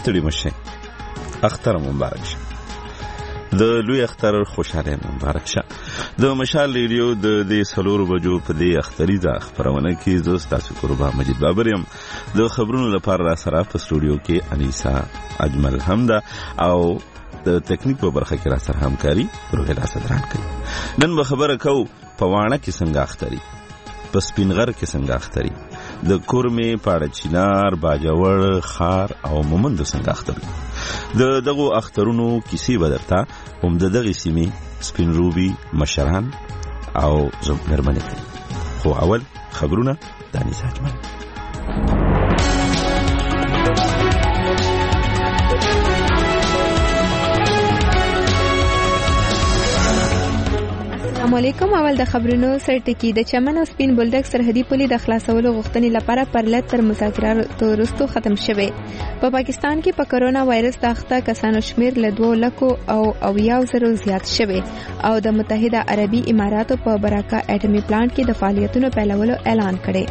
ستړي مشه، اختر مبارک شه. د لوی اختر خوشاله مبارک شه. د مشال ریډیو د 4 بجو په دې اختریزه خبرونه کې زه تاسو قربا مجید بابر یم. د خبرونو لپاره را سره په سټوډیو کې انیسا اجمل حمدا او د تکنیک په برخه کې را سره همکاري روهلا صدران کوي. نن به خبره کو په وانه کې څنګه اختری، په سپینغر کې څنګه اختری، د کورمې پاړه چینار، باجوړ، خار او مومند څنګه اختری. د دغه اخترونو کیسې بدرته هم د دغه سیمې سپین روبي مشران او زمرمنه کوي. خو اول خبرونه دانی ساجمن. السلام علیکم. اول د خبرونو سرټکی. د چمن او سپین بولدک سرحدي پولې د خلاصولو غوښتنې لپاره پرلط تر مذاکراتو وروسته ختم شوه. په پاکستان کې په کرونا وایرس د اخته کسانو شمیر له 2,90,000 زیات شوه او د متحده عربي اماراتو په براکا اټمی پلانټ کې د فعالیتونو پیلولو اعلان کړي.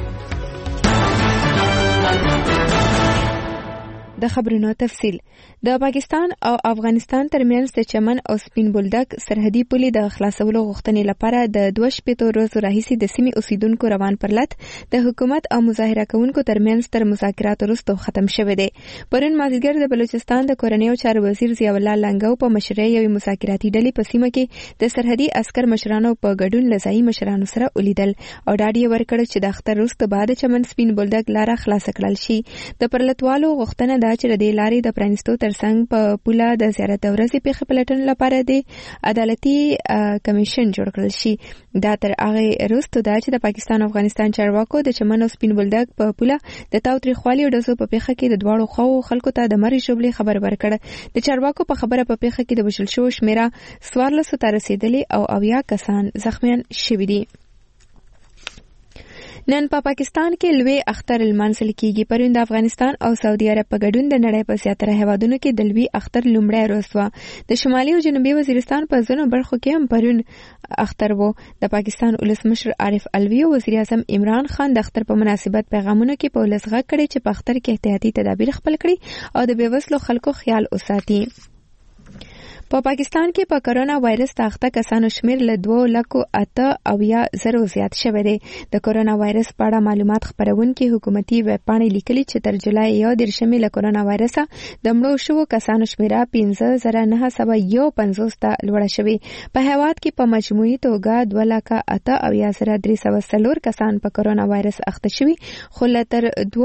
د خبرونو تفصیل. د پاکستان او افغانستان ترمنځ د چمن او سپین بولدک سرحدي پولې د خلاصولو غوښتنې لپاره د 2 ورځو راهیسې د سیمې اوسیدونکو روان پرلط د حکومت او مظاهره کوونکو ترمنځ تر مذاکراتو وروسته ختم شوه دی. پرون مازیګر د بلوچستان د کورنیو چارو وزیر ضیاء الله لنګو په مشرۍ یوې مذاکراتي ډلې په سیمه کې د سرحدي عسكر مشرانو په ګډون له ځایي مشرانو سره ولیدل او ډاډ یې ورکړ چې د اختر وروسته بعد چمن سپین بولدک لاره خلاص کړل شي. د پرلطوالو غوښتنه دا چې د لارې د پرانستو ترڅنګ په پوله د زیارت ورځې پیښې پلټنې لپاره د عدالتي کمیشن جوړ کړل شي. دا تر هغه وروسته دا چې د پاکستان او افغانستان چارواکو د چمن او سپین بولدک په پوله د تاوتریخوالي او ډزو په پیښه کې د دواړو خواو خلکو ته د مرګ جبلې خبر ورکړ. د چارواکو په خبره په پیښه کې د وژل شوو شمیره 1400 ته رسیدلې او 90 کسان زخمیان شوي دي. نن په پاکستان کې لوی اختر لمانځل کیږي. پرون د افغانستان او سعودي عرب په ګډون د نړۍ په زیاتره هیوادونو کې د لوی اختر لومړی ورځ و. د شمالي او جنوبي وزیرستان په ځینو برخو کې هم پرون اختر و. د پاکستان ولسمشر عارف الوی او وزیر اعظم عمران خان د اختر په مناسبت پیغامونو کې په ولس غږ کړی چې په اختر کې احتیاطي تدابیر خپل کړي او د بېوزلو خلکو خیال وساتي. په پاکستان کې په کرونا وایرس د اخته کسانو شمیر له 2,80,000 زیات شوی دی. د کرونا وایرس په اړه معلومات خپرونکي حکومتي ویب پاڼې لیکلي چې تر جولای 1 له کرونا وایرسه د مړو شوو کسانو شمیره 15,951 ته لوړه شوې. په هیواد کې په مجموعي توګه 2,80,304 کسان په کرونا وایرس اخته شوي، خو له تر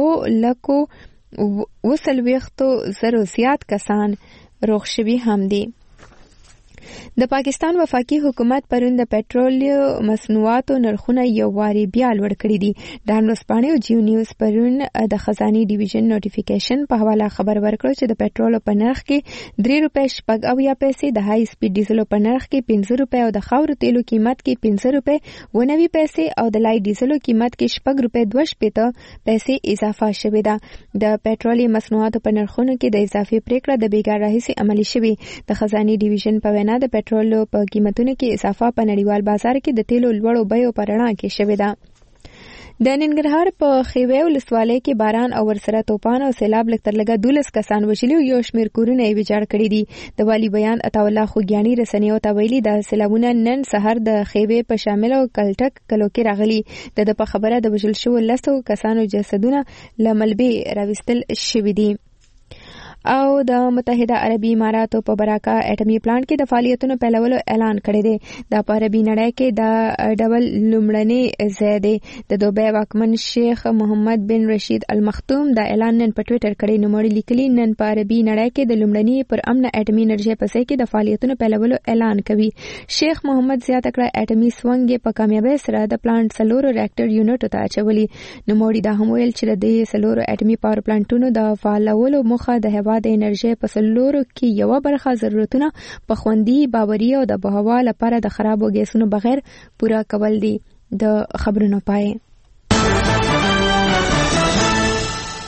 2,20,000 زیات کسان روغ شوي هم دي. د پاکستان وفاقي حکومت پرون د پټرولو مصنوعاتو نرخونه یو واري بیا لوړ کړي دي. ډانلوس پاڼې او جیو نیوز پرون د خزاني ډیویژن نوټیفیکیشن په حواله خبر ورکړ چې د پټرولو په نرخ کې 3 روپۍ 90 پیسې، د هاي سپیډ ډیزلو په نرخ کې 15 روپۍ او د خاورو تیلو قیمت کې 15 روپۍ 90 پیسې او د لایټ ډیزلو قیمت کې 6 روپۍ 2 پیسې اضافه شوې ده. د پټرولي مصنوعاتو په نرخونو کې د اضافي پریکړه د بیګار راهیسې عملي شوې. د خزاني ډیویژن په وینا د پټرولو په قیمتونو کې اضافه په نړیوال بازار کې د تیلو لوړو بیو په رڼا کې شوې ده. د ننګرهار په خیوې ولسوالۍ کې باران او ورسره طوفان او سیلاب لږ تر لږه 12 کسان وژلي او یو شمېر کورونه یې ویجاړ کړي دي. د والي بیان عطاالله خوږیاني رسنیو ته ویلي د سیلابونه نن سهار د خیوې په شامل او کلټک کلو کې راغلي. د په خبره د وژل شوو 10 کسانو جسدونه له ملبې راوستل شوي دي. او د متحده عربي اماراتو په براکا اټمی پلانټ کې د فعالیتونو پیلولو اعلان کړی دی. د په عربي نړۍ کې د ډبل لومړنی ځای دی. د دوبۍ واکمن شیخ محمد بن رشید المختوم د اعلان نن په ټویټر کړی. نوموړي لیکلي نن په عربي نړۍ کې د لومړنی پر امن اټمی انرژي په ځای کې د فعالیتونو پیلولو اعلان کوي. شیخ محمد زیاته کړه اټمی سونګ په کامیابی سره د پلانټ 4 ریاکټر یونټ ته اچولي. نوموړي دا هم ویل چې د 4 اټمی پاور پلانټونو د فعالولو موخه د هوا د انرژي په سلورو کې یو برخه ضرورتونه په خوندي، باوري او د بهوا لپاره د خرابو ګیسونو بغیر پورا کول دي. د خبرونو پای.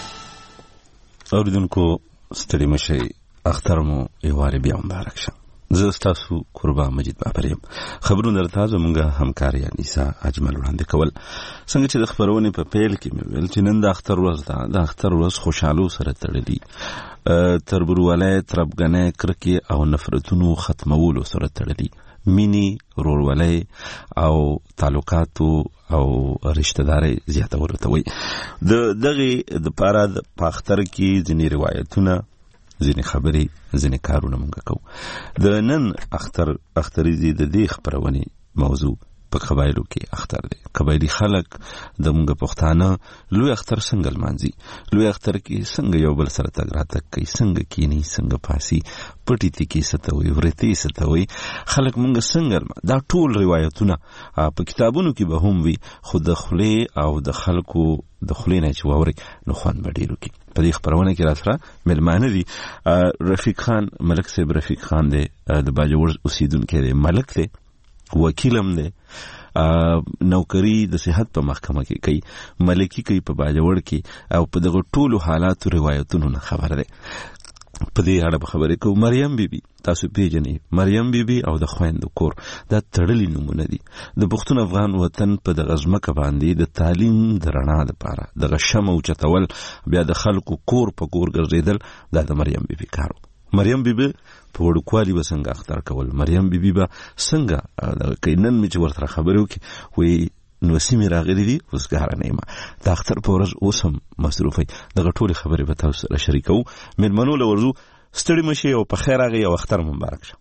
اوریدونکو ستړي مشي، اختر مو یواري بیا مبارک شه. زه ستاسو قربان مجید بابر یم. خبرونه درته زموږ همکار انیسا اجمل وړاندې کول. څنګه چې د خبرونې په پیل کې مې ویل چې نن د اختر ورځ ده. د اختر ورځ خوشحالو سره تړلي، تربورولۍ، تربګنۍ، کرکې او نفرتونو ختمولو سره تړلي، مینی، ورورولۍ او تعلقاتو او رشتہ داري زیاتولو ته وایي. د دغه د پاره په اختر کې ځینې روایتونه، ځینې خبرې، ځینې کارونه مونږ کوو. د نن اختریزي د دې خبرونې موضوع په قبایلو کې اختر دی. قبایلی خلک د مونږ پښتانه لوی اختر څنګه لمانځي، لوی اختر کې څنګه یو بل سره تګ راتګ کوي، څنګه کینی، څنګه پاسي، پټی تکی ستوي، ورته ستوي، خلک مونږ څنګه. دا ټول روایتونه په کتابونو کې به هم وي، خو د خولې او د خلکو د خولې نه چې واوري نو خوند به ډېر وکړي. په دې خبرونه کې راسره مېلمانه دي رفیق خان، ملک صاحب رفیق خان دی، د باجوړ اوسیدونکی دی، ملک دی، وکیلم دی، نوکری د صحت په محکمه کې کوي، ملکی کوي په باجوړ کې، او په دغه ټولو حالاتو روایتونو نه خبر دی. په دې اړه به خبرې کوو. مریم بیبي تاسو پیژنئ، مریم بیبي او د خویندو کور دا تړلي نومونه دي. د پښتون افغان وطن په دغه ځمکه باندې د تعلیم د رڼا دپاره دغه شمع اوچتول، بیا د خلکو کور په کور ګرځېدل، دا د مریم بیبي کار و. مریم بیبي په وړوکوالي به څنګه اختر کول، مریم بیبي به څنګه کوي. نن مې چې ورته خبرې وکړې وایي نوسي مې راغلي دي، اوس ګاره نه یم، د اختر په ورځ اوس هم مصروف وي. دغه ټولې خبرې به تاسو سره شریکوو. مېلمنو له ورځو ستړي مه شئ او په خیر راغئ او اختر مبارک شه.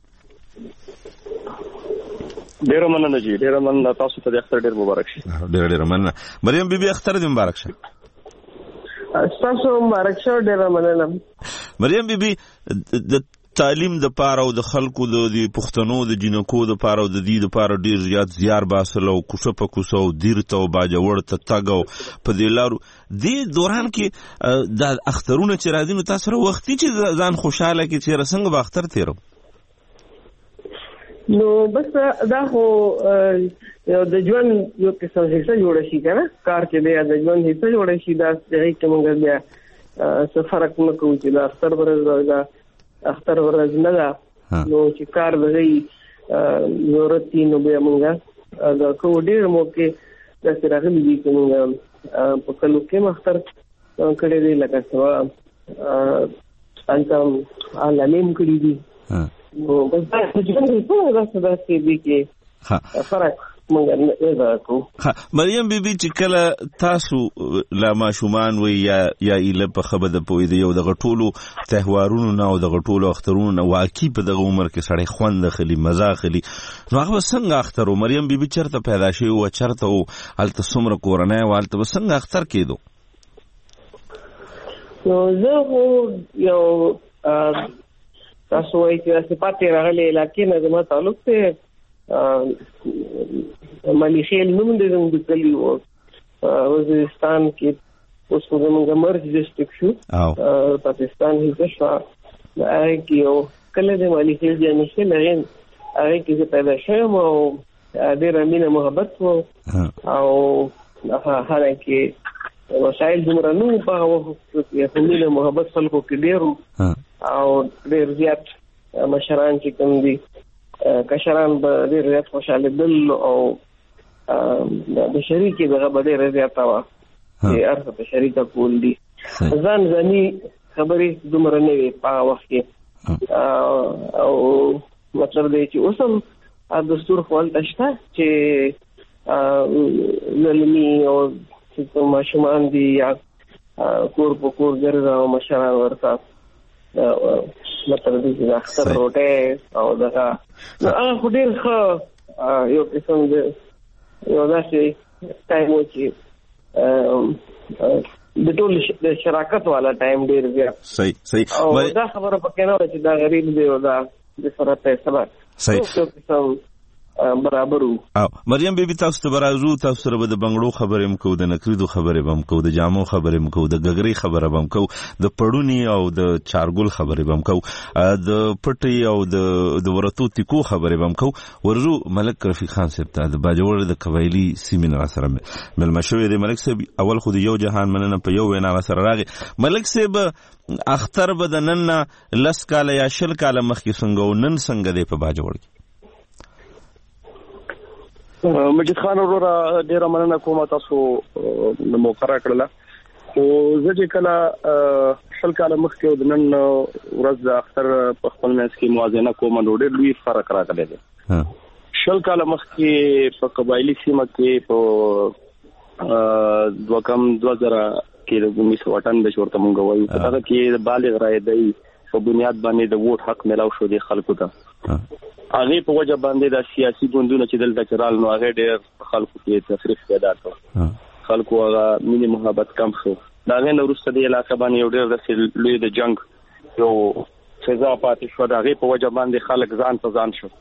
ډېره مننه جی، ډېره مننه، تاسو ته د اختر ډېر مبارک شي. ډېره مننه. مریم بیبي اختر دې مبارک شه. تاسو مبارک شه، ډېره مننه. مریم بیبي د تعلیم د پاره او د خلکو د پښتنو د جنکو د پاره او د دې د پاره ډیر زیات زیار باسل او کوڅه په کوڅه او دیر ته او باجوړ ته تګ او په دې لارو دې دوران کې د اخترونه چې راځي نو تاسو سره وختي چې ځان خوشاله کې چې څنګه به اختر تیرو. نو بس دا خو د ژوند یو قسم حصہ جوړ شي کنه، کار کې د ژوند حصہ جوړ شي. دا ځای کې موږ بیا څه فرق نه کوو چې دا اختر ورځ دا اختر ورځ نه ده، نو چې کار لري ضرورت نو بیا موږ دا کوو. ډېر موقع داسې راغلي دي چې موږ په کلو کې اختر کړی دی، لکه سوا هلته عالمین کړي دي. نو بس دا ژوند حصه داسې دی کې فرق مریم بیبي چې کله تاسو لا ماشومان وي یا ایله په خبره د پوي دی او دغه ټولو تهوارونو نه او دغه ټولو اخترونو نه واقعي په دغه عمر کې سړی خوند اخلي، مزه اخلي، نو هغه څنګه اختر و؟ مریم بیبي چرته پیدا شوی و، چرته و، هلته څومره کورنۍ و، هلته به څنګه اختر کېدو؟ نو زه خو یو تاسو وایي چې داسې پاتې راغلی علاقې نه زما تعلق دی، ملیخیل نوم دی زموږ د کلي و، وزیرستان کې اوس خو زموږ مرج ډسټرکټ شو، پاکستان حصه شوه. هغې کې یو کلی دی ملیخیل جانشیل، هغې کې زه پیدا شویم او ډېره مینه محبت و، او حالانکې وسایل دومره نه وو په هغه وخت کې، مینه محبت خلکو کې ډېر و، او ډېر زیات مشران چې کوم دي کشران به ډېر زیات خوشحالېدل او د شریکې دغه به ډېره زیاته وه چې هر څه په شریکه کول دي. ځان ځاني خبرې دومره نه وې په هغه وخت کې، او مطلب دی چې اوس هم دستور خو هلته شته چې زلمي او چې کوم ماشومان دي یا کور په کور ګرځه او مشران ورته مطلب دی چې د اختر روټۍ او دغه هغه خو ډېر ښه یو قسم د یو داسې ټایم و چې د ټول د شراکت والا ټایم ډېر زیات. صحیح. او دا خبره پکې نه وه چې دا غریب دی او دا د سره پیسه ده. یو قسم برابر وو. مریم بیبي تاسو ته برازو، تاسو سره به د بنگړو خبرې هم کوو، د نکریدو خبرې به هم کوو، د جامو خبرې هم کوو، د ګګرۍ خبره به هم کوو، د پړوني او د چارګل خبرې به هم کوو، د پټي او د ورتو تیکو خبرې به هم کوو. ورزو ملک رفیق خان صاحب ته د باجوړ د قبایلي سیمې نه سره ملما شوی دی. ملک صاحب اول خو د یو جهان مننه په یو وینا سره راغی. ملک صاحب اختر به د نن 10 کاله یا 20 کاله مخکې څنګه او نن څنګه دی په باجوړ کې؟ مجید خان وروره ډیره مننه کوم تاسو موقع راکړله. خو زه چې کله 20 کاله مخکې د نن ورځ د اختر په خپل منځ کې موازنه کوم نو ډېر لوی فرق راغلی دی. 20 کاله مخکې په قبایلي سیمه کې په 2000 کې د 1998 ورته مونږ وایو په هغه کې بالغ رایې په بنیاد باندې د ووټ حق ملاو شو دی خلکو ته. هغه په وجه باندې د سیاسي ګوندونو چې دلته چرال نو هغه ډېر خلکو کې تفریق پیدا کړ. خلکو هغه مینه محبت کم شو. دا غن وروسته د علاقې باندې یو ډېر د لوی د جنگ یو سزا پاتې شو. دا غي په وجه باندې خلک ځان په ځان شو.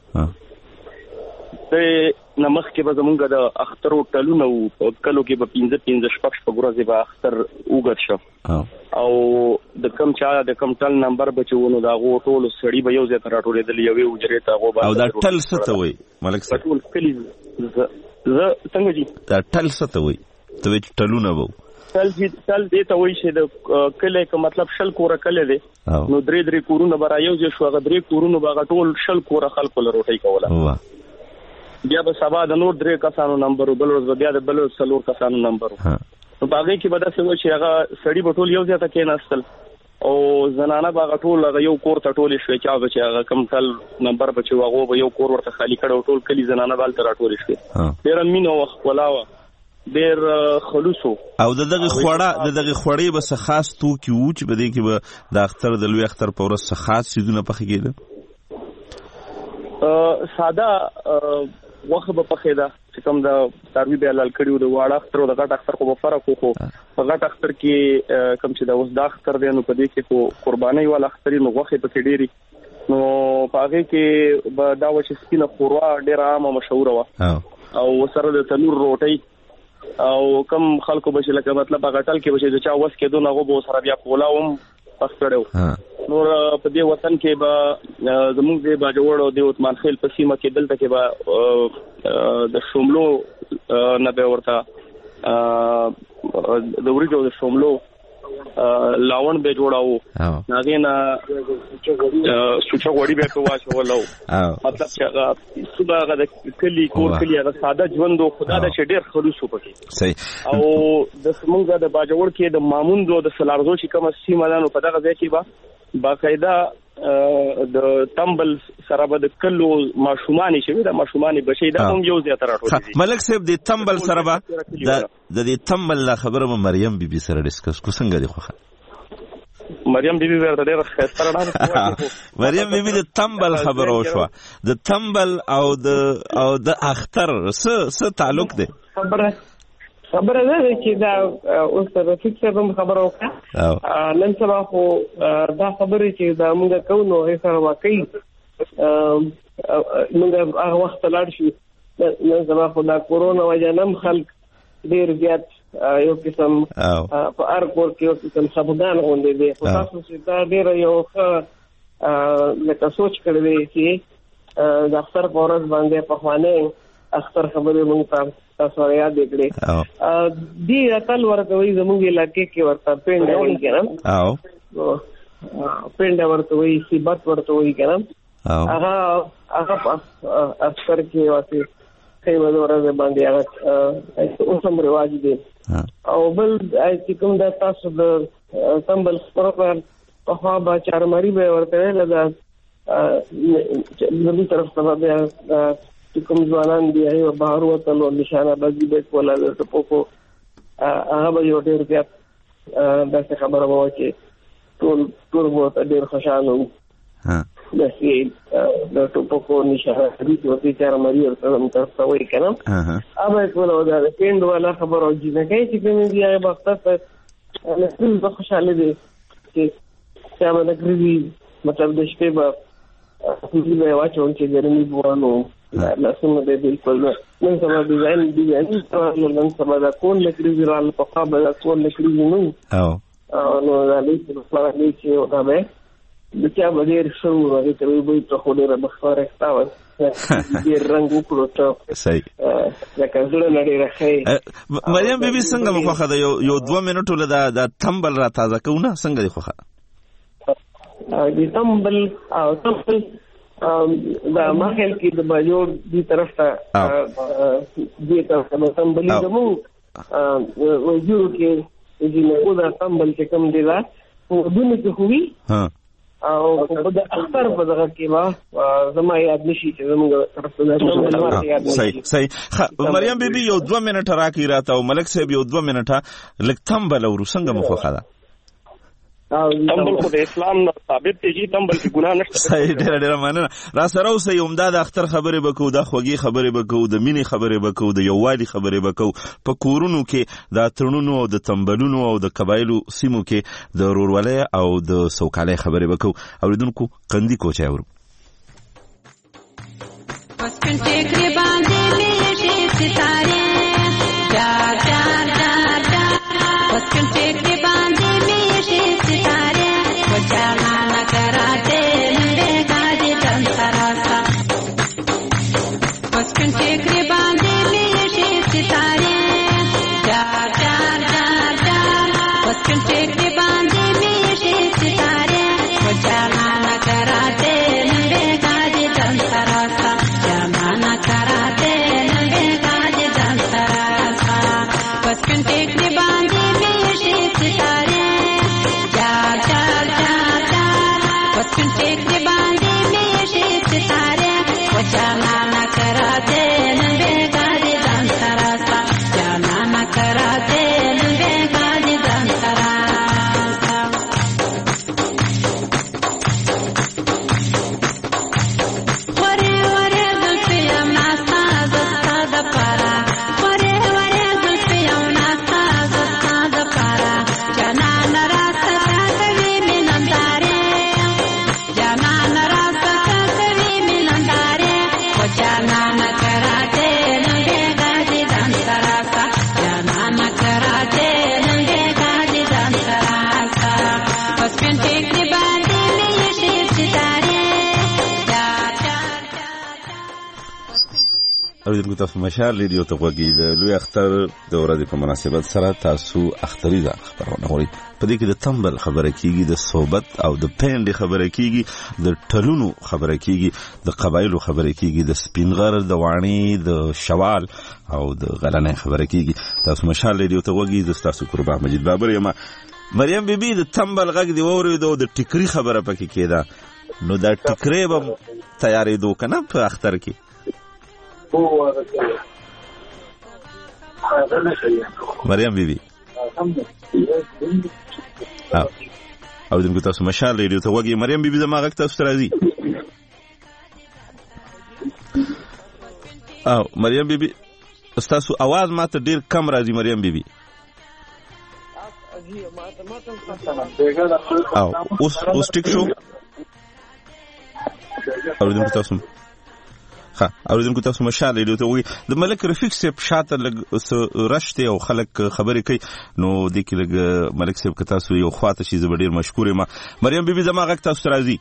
نمخ کې به زمونږ د اخترو ټلونه او کلو کې به 15 شپږ ورځې به اختر وګت شو او د کم چا د کم ټل نمبر بچونه دا غو ټول سړی به یو ځای ته راټولېدل یوې وجرې ته غو او دا ټل څه ته وای ملک صاحب؟ ټول کلی زه څنګه جی دا ټل څه ته وای؟ ته وی ټلونه وو ټل دې ته وای چې د کله کې مطلب شل کوره کله دی نو درې کورونه برا یو ځای شو. هغه درې کورونه به ټول شل کوره خلکو له روټي کوله. بیا به سبا د نور 3 کسانو نمبر بل ورځ بیا د بل 4 کسانو نمبر نو باغې کې به دا څه و چې هغه سړی به ټول یو ځای ته کېناستل او زنانه به ټول یو کور ته ټول شوي چې هغه کم کل نمبر به چې هغه به یو کور ورته خالی کړو ټول کلی زنانه بالته راټول شوي. ډېر مینه او خپلاوه ډېر خلوصو او دغه خوړې به څه خاص توکي وو چې بده کې به د اختر د لوی اختر په ورځ څه خاص سيزونه پخې کېده؟ ساده وخت به پخې ده چې کوم د سروي به حلال کړیو د واړه اختر او د غټ اختر خو به فرق وکړو. په غټ اختر کې کوم چې د اوس د اختر دی نو په دې کې کو قرباني والا اختر نو غوښه په ډېری نو په هغه کې به دا و چې سپینه خوروا ډېر عامه مشهور و او سره د تنور روټي او کم خلکو به لکه مطلب غټل کې به چې چا وس کې دونه غو سره بیا پولاوم پخړو. نور په دې وطن کې به زموږ د باجوړ او د عثمان خیل په سیمه کې دلته کې به د شوملو نه به ورته د وریجو د شوملو لاون به جوړاو هغه نه سوچا وړي به کوه شولو مطلب چې صبح غد کلی کور کلی هغه ساده ژوند او خدا د ډېر خلوص وکړي. صحیح. او د سمونګه د باجوړ کې د مامون دو د سلارزو چې کوم سیمه ده نو په دغه ځای کې به باقاعده د تمبل سره به د کلو ماشومانی شوی د ماشومانی بشي دا هم یو ځای ته راټولېږي. ملک صاحب د تمبل سره به د دې تمبل لا خبره مریم بیبي سره ډیسکس کو څنګه دی خوخه مریم بیبي ورته ډېر ښه سره مریم بیبي د تمبل خبره وشو. د تمبل او د اختر څه تعلق دی؟ خبره ده چې دا اوس د رفیق صاحب خبره وکړه نن سبا خو دا خبره چې دا موږ کوو نو هیڅ سره واقعي موږ هغه وخت لاړ شو نن سبا خو دا کورونا وجه نم خلک ډېر زیات یو قسم په هر کور کې یو قسم خفګان غونډې دي. خو تاسو چې دا ډېر یو ښه لکه سوچ کړی دی چې د اختر په ورځ باندې پخوانۍ اختر خبرې موږ تاسو یاد کړئ. دی اتل ورته وي زموږ علاقې کې ورته پینډ وایي کنه پینډ ورته وي سیبت ورته وي کنه هغه اختر کې واسي کای ورځ باندې هغه اوسم رواج دي. او بل چې کوم د تاسو د سمبل پروپر په خوا به چارماري به ورته لږه د طرف ته به کوم ځوانان دی هغه بهر وته نو نشانه بازی به کوله د ټوپو هغه به یو ډېر زیات د خبره وو چې ټول وو ډېر خوشاله وو د ټوپو نشانه دې ورته چار مری ورته تاسو وایي کنه هغه کوله دا پینډ والا خبره وږي نه کوي چې کوم دی هغه وخت ته ټول خوشاله دي چې څنګه د کریزي مطلب د شپې به واچون چې ګرمي بوانو لاسونه دې بالکل نن سبا ډیزاین نن سبا دا کون لکړي ځرال په قابل کون لکړي نو نو دا لیک په فار لیک یو دا به د چا بدیر شو هغه ته وي په خو ډیره بخاره استاو دې رنگ وکړو ته صحیح لکه زړه نړۍ راخی مریم بیبي څنګه مخه دا یو 2 منټو له دا تمبل را تازه کوونه څنګه دی خوخه د تمبل دا ماخل کې د بجوړ دی طرف ته دې طرف ته تمبلې دمو وجو کې چې نو دا تمبل چې کوم دی دا په دونه کې خوي او په د اختر په دغه کې ما زما یاد نشي چې زموږ طرف ته تمبل ورته یاد نشي صحیح مریم بیبي یو 2 منټه راکې راته او ملک صاحب یو 2 منټه لک تمبل او څنګه مخه ده تمبل خو د اسلام نه ثابت دی تمبل کې ګناه نشته صحیح ډېر مننه را سره اوسې عمده د اختر خبرې وکړو د خوږی خبرې وکړو د مینې خبرې وکړو د یووالي خبرې وکړو په کورونو کې د ترونو او د تمبلونو او د قبایلو سیمو کې د رورولۍ او د سوکالۍ خبرې وکړو اوریدونکو قندي کوچا ورو پسکن ټیکری باندې میشي ستاره چار چار چار چار پسکن ټیکری باندې میشي ستاره وچانا نکراتے نندے کاجی تن سراسا پسکن ټیکری باندې میشي ستاره چار چار چار چار پسکن ټیکری باندې میشي ستاره وچانا نکراتے نندے کاجی تن سراسا कराते नंगे काज जंतरा सा पसकन टेकरी बांधे मेरे सितारे चार चार चार चार पसकन टेकरी बांधे मेरे सितारे वचाना न कराते नंगे काज जंतरा सा जाना न कराते नंगे काज जंतरा اوریدونکو تاسو مشال ریډیو ته غوږی د لوی اختر د ورځې په مناسبت سره تاسو اختریزه خبرونه غوړي په دې کې د تمبل خبره کیږي د صوبت او د پېنډ خبره کیږي د ټلونو خبره کیږي د قبایلو خبره کیږي د سپینغر د وانی د شوال او د غلنې خبره کیږي تاسو مشال ریډیو ته غوږی د تاسو قربان مجید بابر یم مریم بیبي د تمبل غږ دی وریدو د ټیکری خبره پکې کېده نو دا ټیکری به تیارې دو کنه په اختر کې مریم بیبي او دغه تاسو مشال ریډیو ته وګورئ مریم بیبي زما غږ تاسو راځي او مریم بیبي تاسو आवाज ماته ډیر کم راځي مریم بیبي او اوس ټیک شو او دغه تاسو اوریدونکو تاسو مشال ریډیو ته وګورئ د ملک رفیق صاحب شاته لګ رشته او خلک خبرې کوي نو د کې لګ ملک صاحب که تاسو یو خواته شي زه ډیر مشکور یم مریم بیبي زما غږ تاسو راځي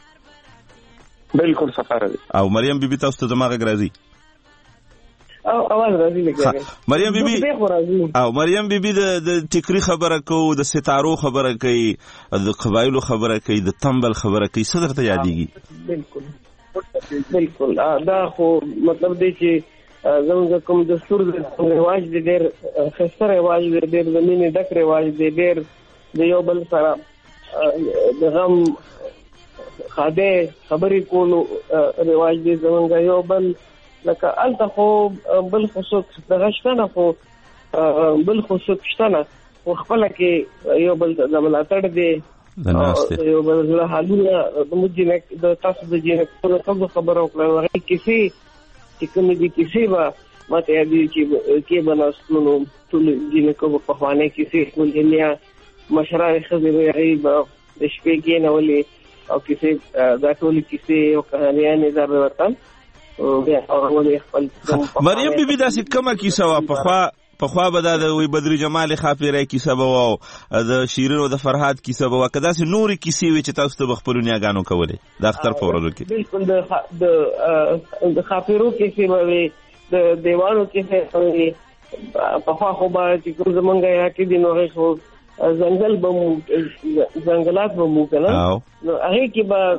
بالکل سفاره او مریم بیبي تاسو ته زما غږ راځي او आवाज راځي لګي مریم بیبي او مریم بیبي د ټیکری خبره کوي د ستارو خبره کوي د قبایلو خبره کوي د تمبل خبره کوي څه درته یادېږي بالکل دا خو مطلب دی چې زموږ کوم دستور رواج دی ډېر ښایسته رواج دی ډېر د مینې ډک رواج دی ډېر د یو بل سره د غم خاده خبرې کولو رواج دی زموږ یو بل لکه الته خو بل خصوص دغه شته نه خو بل خصوص شته نه خو خپله کې یو بل د ملاتړ دی یو بل زړه حالونه د مجنه د تاسو د جنه څه خبره وکړه هغه کیسې چې کومې دي کیسې به ماته یادې چې کې بناستونو ټول جنه کو په خوانه کیسې مولنیا مشران خزر غیب د شپې کې نه ولې او کیسې دا ټول کیسې او کہانیاں در وطن بیا اورولې خپل مریم بیبي داسې کومه کیسه وه پخوا به دا د بدر جمال خاپیری کیسه به وه د شیرین او د فرهاد کیسه به وه که داسې نورې کیسې وې چې تاسو ته به خپلو نیاګانو کولې د اختر په ورځو کې؟ بلکل د خاپیرو کیسې به وې د دیوانو کیسې به وې پخوا خو به چې کوم زمونږ یاد کې دي نو هغې خو ځنګل به مو ځنګلات به مو که نه نو هغې کې به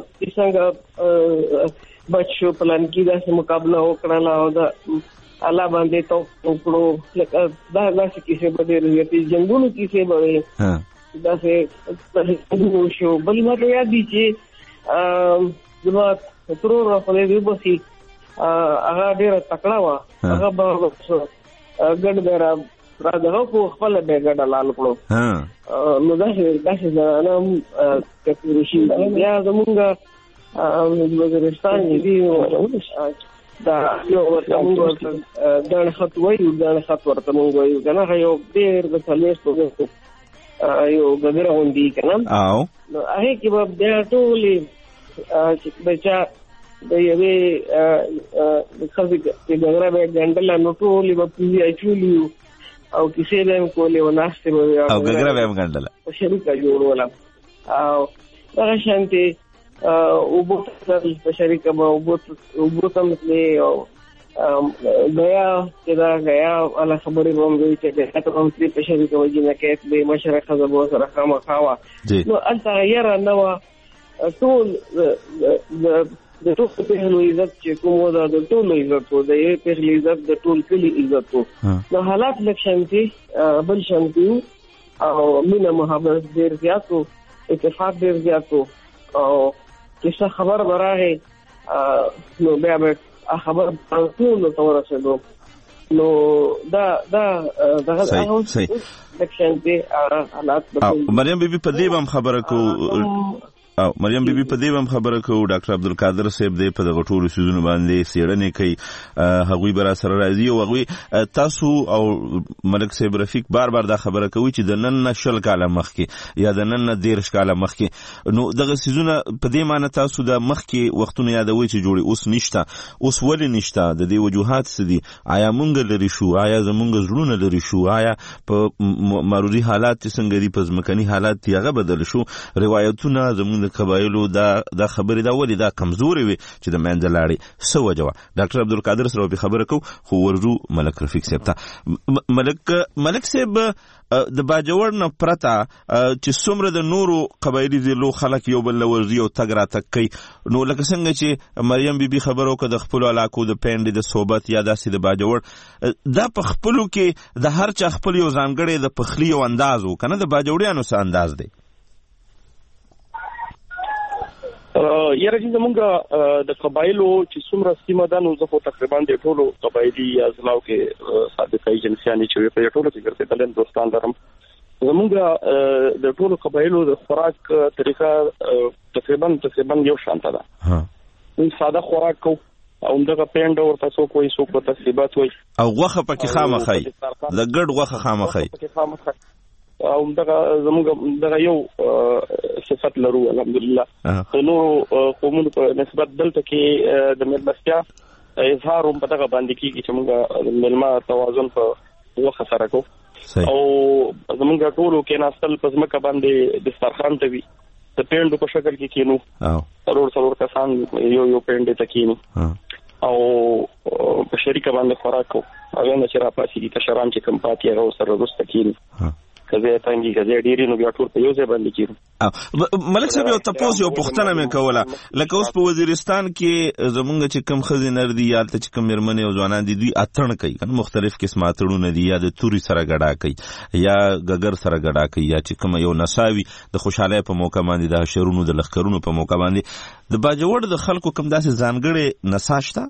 څنګه بچ شو پلان کې داسې مقابله وکړله او د الله باندې تو وکړو لکه دا داسې کیسې به ډېرې زیاتې جنګونو کیسې به وې داسې شو. بل ماته یاد دي چې زما ترور خدای دې وبخښي هغه ډېره تکړه وه هغه به ګډ به را دغه کو خپله به یې ګډه لال کړو نو داسې زنانه هم کتلی شي. بیا زمونږ وزیرستان چې دي دا یو ورته مونږ ګڼ خط وایو ګڼ خط ورته مونږ وایو که نه هغه یو ډېر د څلوېښتو یو ګګره غوندي که نه نو هغې کې به بیا ټولې د چا د یوې ښځې چې ګګره به یې ګنډله نو ټولې به پوزې اچولي وو او کیسې به یې هم کولې و ناستې به وې او ګګره به یې هم ګنډله په شریکه جوړوله او دغه شانتې اوبو ته په شریکه به اوبو ته هم تلې او ګیا چې دا ګیا والا خبرې به هم وي چې ګیا ته به هم تلې په شریکه به جنکیت به مشره ښځه به ورسره خامخا وه نو هلته یره نه وه ټول د ټولو پېغلو عزت چې کوم و دا د ټولو عزت و د یوې پېغلې عزت د ټول کلي عزت و نو حالات لږ شانتي بل شانتي وو او مینه محبت ډېر زیات و اتفاق ډېر زیات و او کیسه خبر به راغې نو بیا به خبر ټولو ته ورسېدو نو دا دغه لږ شانتي حالات مریم بیبي په دې به هم خبره کوو او مریم بیبي په دې هم خبره کوو ډاکټر عبدالقادر صاحب دی په دغه ټولو څیزونو باندې څېړنې کوي هغوی به را سره راځي او هغوی تاسو او ملک صاحب رفیق بار دا خبره کوي چې د نن نه 20 کاله مخکې یا د نن نه 13 کاله مخکې نو دغه څیزونه په دې معنی تاسو د مخکې وختونه یادوي چې جوړي اوس نشته اوس ولې نشته د دې وجوهات څه دي آیا مونږ لري شو آیا زمونږ زړونه لري شو آیا په مارودي حالات چې څنګه دي په ځمکني حالات هغه بدل شو روایتونه زمونږ د قبایلو دا خبرې دا ولې دا کمزورې وي چې د منځه لاړې څه وجه وه ډاکټر عبدالقادر سره به خبره کوو خو ورځو ملک رفیق صاحب ته ملک صاحب د باجوړ نه پرته چې څومره د نورو قبایلي ضلعو خلک یو بل له ورځي او تګ راتګ کوي نو لکه څنګه چې مریم بیبي خبره وکړه د خپلو علاقو د پینډې د صحبت یا داسې د باجوړ دا په خپلو کې د هر چا خپل یو ځانګړی د پخلي یو انداز و که نه د باجوړیانو څه انداز دی یاره چې زمونږ د قبایلو چې څومره سیمه ده نو زه خو تقریبا د ټولو قبایلي اضلاعو کې صادقه ایجنسیانې چې وي په ټولو کې ګرځېدلی دوستان لرم زمونږ د ټولو قبایلو د خوراک طریقه تقریبا یو شانته ده موږ ساده خوراک کوو او همدغه پینډه ورته څوک وایي څوک ورته سیبات وایي او غوښه پکې خامخی د ګډ غوښه خامخی او دغه زموږ دغه یو صفت لرو الحمدلله نو قومونو په نسبت دلته کې د ملمستیا اظهار هم په دغه باندې کېږي چې موږ ملما توازن په وخت سره کوو او زموږ ټولو کې ناستل په ځمکه باندې دسترخوان ته وي د پینډو په شکل کې کېنو څلور کسان یو پینډې ته کېني او په شریکه باندې خوراک کوو هغه نه چې راپاسېږي کشران چې کوم پاتې هغه سره وروسته کېني کزه تانګي کزه ډیری نو بیا ټول په یو ځای باندې کېږي ملک صاحب یو تاسو یو پوښتنه مې کوله لکه اوس په وزیرستان کې زمونږ چې کم خزې نر دي یا چې کم مېرمنې او ځوانان دي دوی اتڼ کوي کنه مختلف قسمه اتړونه دي یا د توري سره ګډا کوي یا ګګر سره ګډا کوي یا چې کوم یو نساوي د خوشحالۍ په موقع باندې د شهرونو د لخرونو په موقع باندې د باجوړ د خلکو کم داسې ځانګړې نسا شته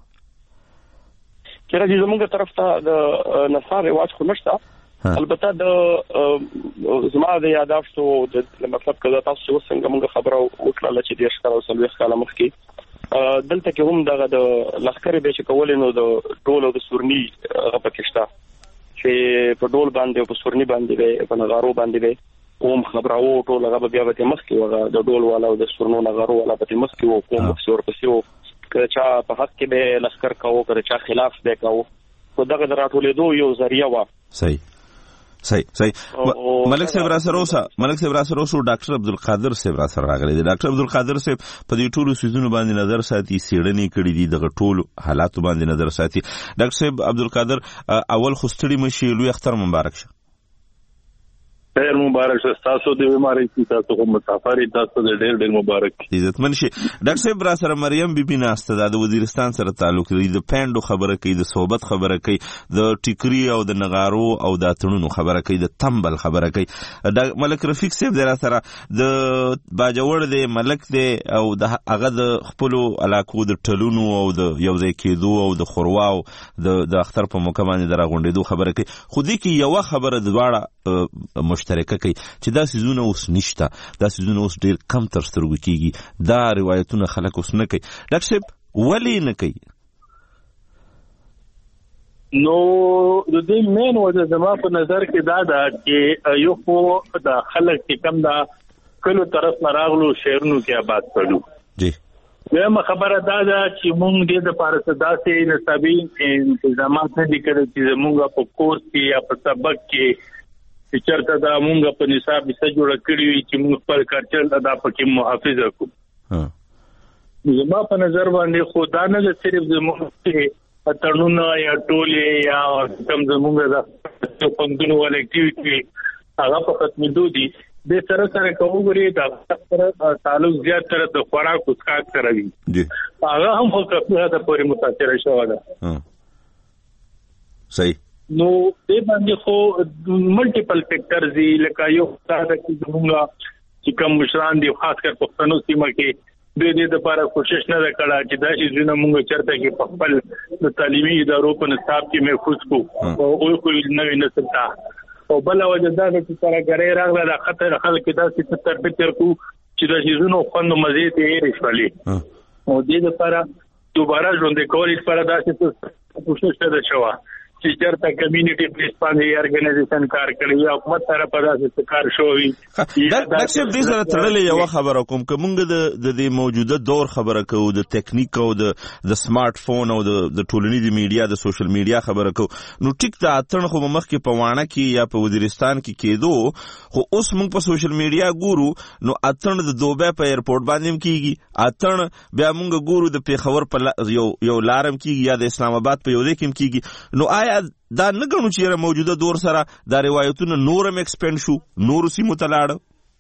کله چې زمونږ طرف ته د نسا رواج خو نشته البته د زما د یاداشتو د مطلب کله تاسو څنګه موږ خبره وکړه چې د ښکارو سلوخ کاله مخکې دلته کې هم دغه د لخرې به چې کولې نو د ټولو د سورني هغه پکښتا چې په ډول باندې په سورني باندې په نغارو باندې قوم خبرو ټول هغه بیا به مخکې وغه د ډول والا او د سورنو نغارو والا په مخکې وو قوم څور پسې وو چا په حق کې به لشکر کاوه کړ چا خلاف به کاوه خو دغه دراتولېدو یو ذریعہ و. صحیح ملک صاحب را سره اوسه ډاکټر عبدالقادر صاحب را سره راغلی دی. ډاکټر عبدالقادر صاحب په دې ټولو سیزونو باندې نظر ساتي، څېړنې کړي دي، دغه ټولو حالاتو باندې نظر ساتي. ډاکټر صاحب عبدالقادر اول خو ستړي مشي، لوی اختر مبارک شه. ډېر مبارک شه، تاسو د بیماری کې تاسو کوم مسافر تاسو د ډېر مبارک عزتمن شي. ډاکټر صاحب را سره مریم بیبي ناسته ده، د وزیرستان سره تعلق لري، د پاینډو خبره کوي، د صحبت خبره کوي، د ټیکري او د نغارو او د اتڼونو خبره کوي، د تمبل خبره کوي. ملک رفیق صاحب دی را سره، د باجوړ دی، ملک دی، او د هغه د خپلو علاقو د ټلونو او د یو ځای کېدو او د خورواو د اختر په موقع باندې د راغونډېدو خبره کوي. خو دې کې یوه خبره دواړه مشترکه کوي چې دا سیزونه اوس نشته، دا سیزونه اوس ډېر کم تر سترګو کېږي، دا روایتونه خلک اوس نه کوي. ډاکټر صاحب ولې نه کوي؟ نو د دې مین وجه زما په نظر کې دا ده چې یو خو د خلک چې کم دا کلو طرف نه راغلو شهرونو کې آباد کړو جی. دویمه خبره دا ده چې مونږ دې د پاره داسې نصابي انتظامات نه دي کړی چې زمونږ په کورس کې یا په سبق کې چې چرته دا مونږ په نصاب څه جوړ کړی وي چې مونږ خپل کلچر دا پکې محافظه کوو. زما په نظر باندې خو دا نه صرف زموږ اتڼونه یا ټولې یا کوم زموږ د پندونو ول اکټیویټي هغه په ختمېدو دي. د سره سره کوموري دا سره تعلق زیات سره د خوراک او اسکاک سره وي هغه هم خو کله د پورې متاثر شوی ده. صحیح. نو دې باندې خو ملټیپل فیکټرز دي، لکه یو دا چې زموږ چې کوم مشران دي خاص کر پښتنو سیمه کې د دې لپاره کوشش نه وکړه چې دا چې موږ چرته کې په خپل تعلیمي ادارو په نصاب کې محفوظ کو او کوئی نوې نسل ته او بل وجه دا چې ترګری راغله د خطر خلک دا چې تربیت ورکو چې د شیزونو خوند مزید یې رښتولي او دې لپاره دوباره ژوند کول لپاره دا چې کوشش نه شوه چې چرته کمیونټي پلیس باندې ارګنایزیشن کار کوي یا حکومت سره په داسې کار شوی. دا چې دې سره تړلې یو خبره کوم که موږ د دې موجوده دور خبره کوو، د ټیکنیک او د سمارټ فون او د ټولنیزي میډیا د سوشل میډیا خبره کوو، نو ټیک ته اتڼ خو مخکې په واڼه کې یا په وزیرستان کې کېدو، خو اوس موږ په سوشل میډیا ګورو نو اتڼ د دوبه په ایرپورټ باندې هم کېږي، اتڼ بیا موږ ګورو د پیښور په یو لارم کېږي یا د اسلام آباد په یو ځای کې هم کېږي. نو آیا دا نه ګڼو چې موجوده دور سره دا روایتونه نورم ایکسپینډ شو، نورو سیمو ته لاړه؟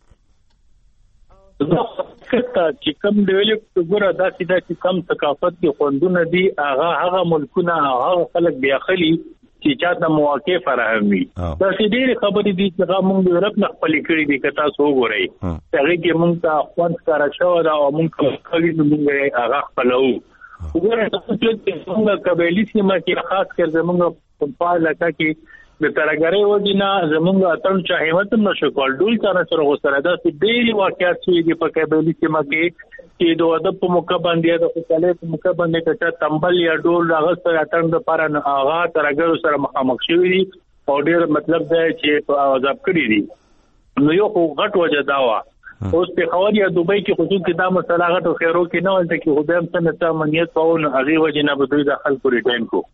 چې کم ډیولپ وګوره دا چې کم ثقافت کې خوندونه دي هغه ملکونه هغه خلک بیا خلی چې چاته مواقع فراهمي. دا چې ډېر خبرې دي چې هغه موږ یورپ نه خپل کړی دي که تاسو وګورئ هغه کې موږ ته خوند ښکاره شوی دا او موږ کوي موږ هغه خپلو. وګوره چې موږ قبایلي سیمه کې خاص کر زموږ په علاقه کې د ترګری ودینا زموږ اتن چا همت نشو کول ډول کار سره غوسره دا چې ډېری واقعیت چې په قبایلي سیمه کې چې د ادب په موقع باندې د خپلې په موقع باندې چې تمبل یا ډول هغه سره اتن د پاره هغه ترګر سره مخامخ شوی دي او ډېر مطلب دا چې په عذاب کړی دي. نو یو غټ وجه دا و اوس په خوري یا دوبۍ کې خصوصي دا مسله غټو خیرو کې نه ولته کې خو به هم څنګه ته منیت پاون هغه وجه نه به دوی داخل کوي ټایم کو.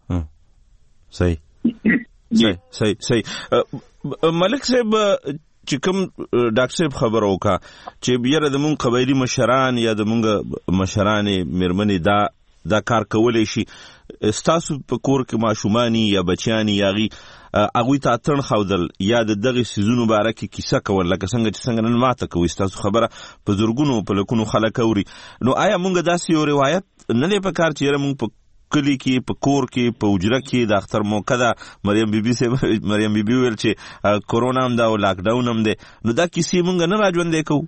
صحیح. ملک صاحب چې کوم ډاکټر صاحب خبر وکا چې بیره د مونږ قبایلی مشران یا د مونږ مشرانې میرمنې دا کار کولای شي، ستاسو په کور کې ماشومانی یا بچیانی یاغي هغوی ته اتڼ ښودل یا د دغې سیزونو باره کې کیسه کول لکه څنګه نن ماته کوي، ستاسو خبره په زرګونو په لکونو خلک اوري، نو آیا مونږ داسې یو روایت نه دی په کار چې یاره مونږ په کلی کې په کور کې په حجره کې د اختر موقع ده مریم بیبي ویل چې کورونا هم ده او لاک ډاون هم دی، نو دا کیسې مونږ نه راژوندی کوو؟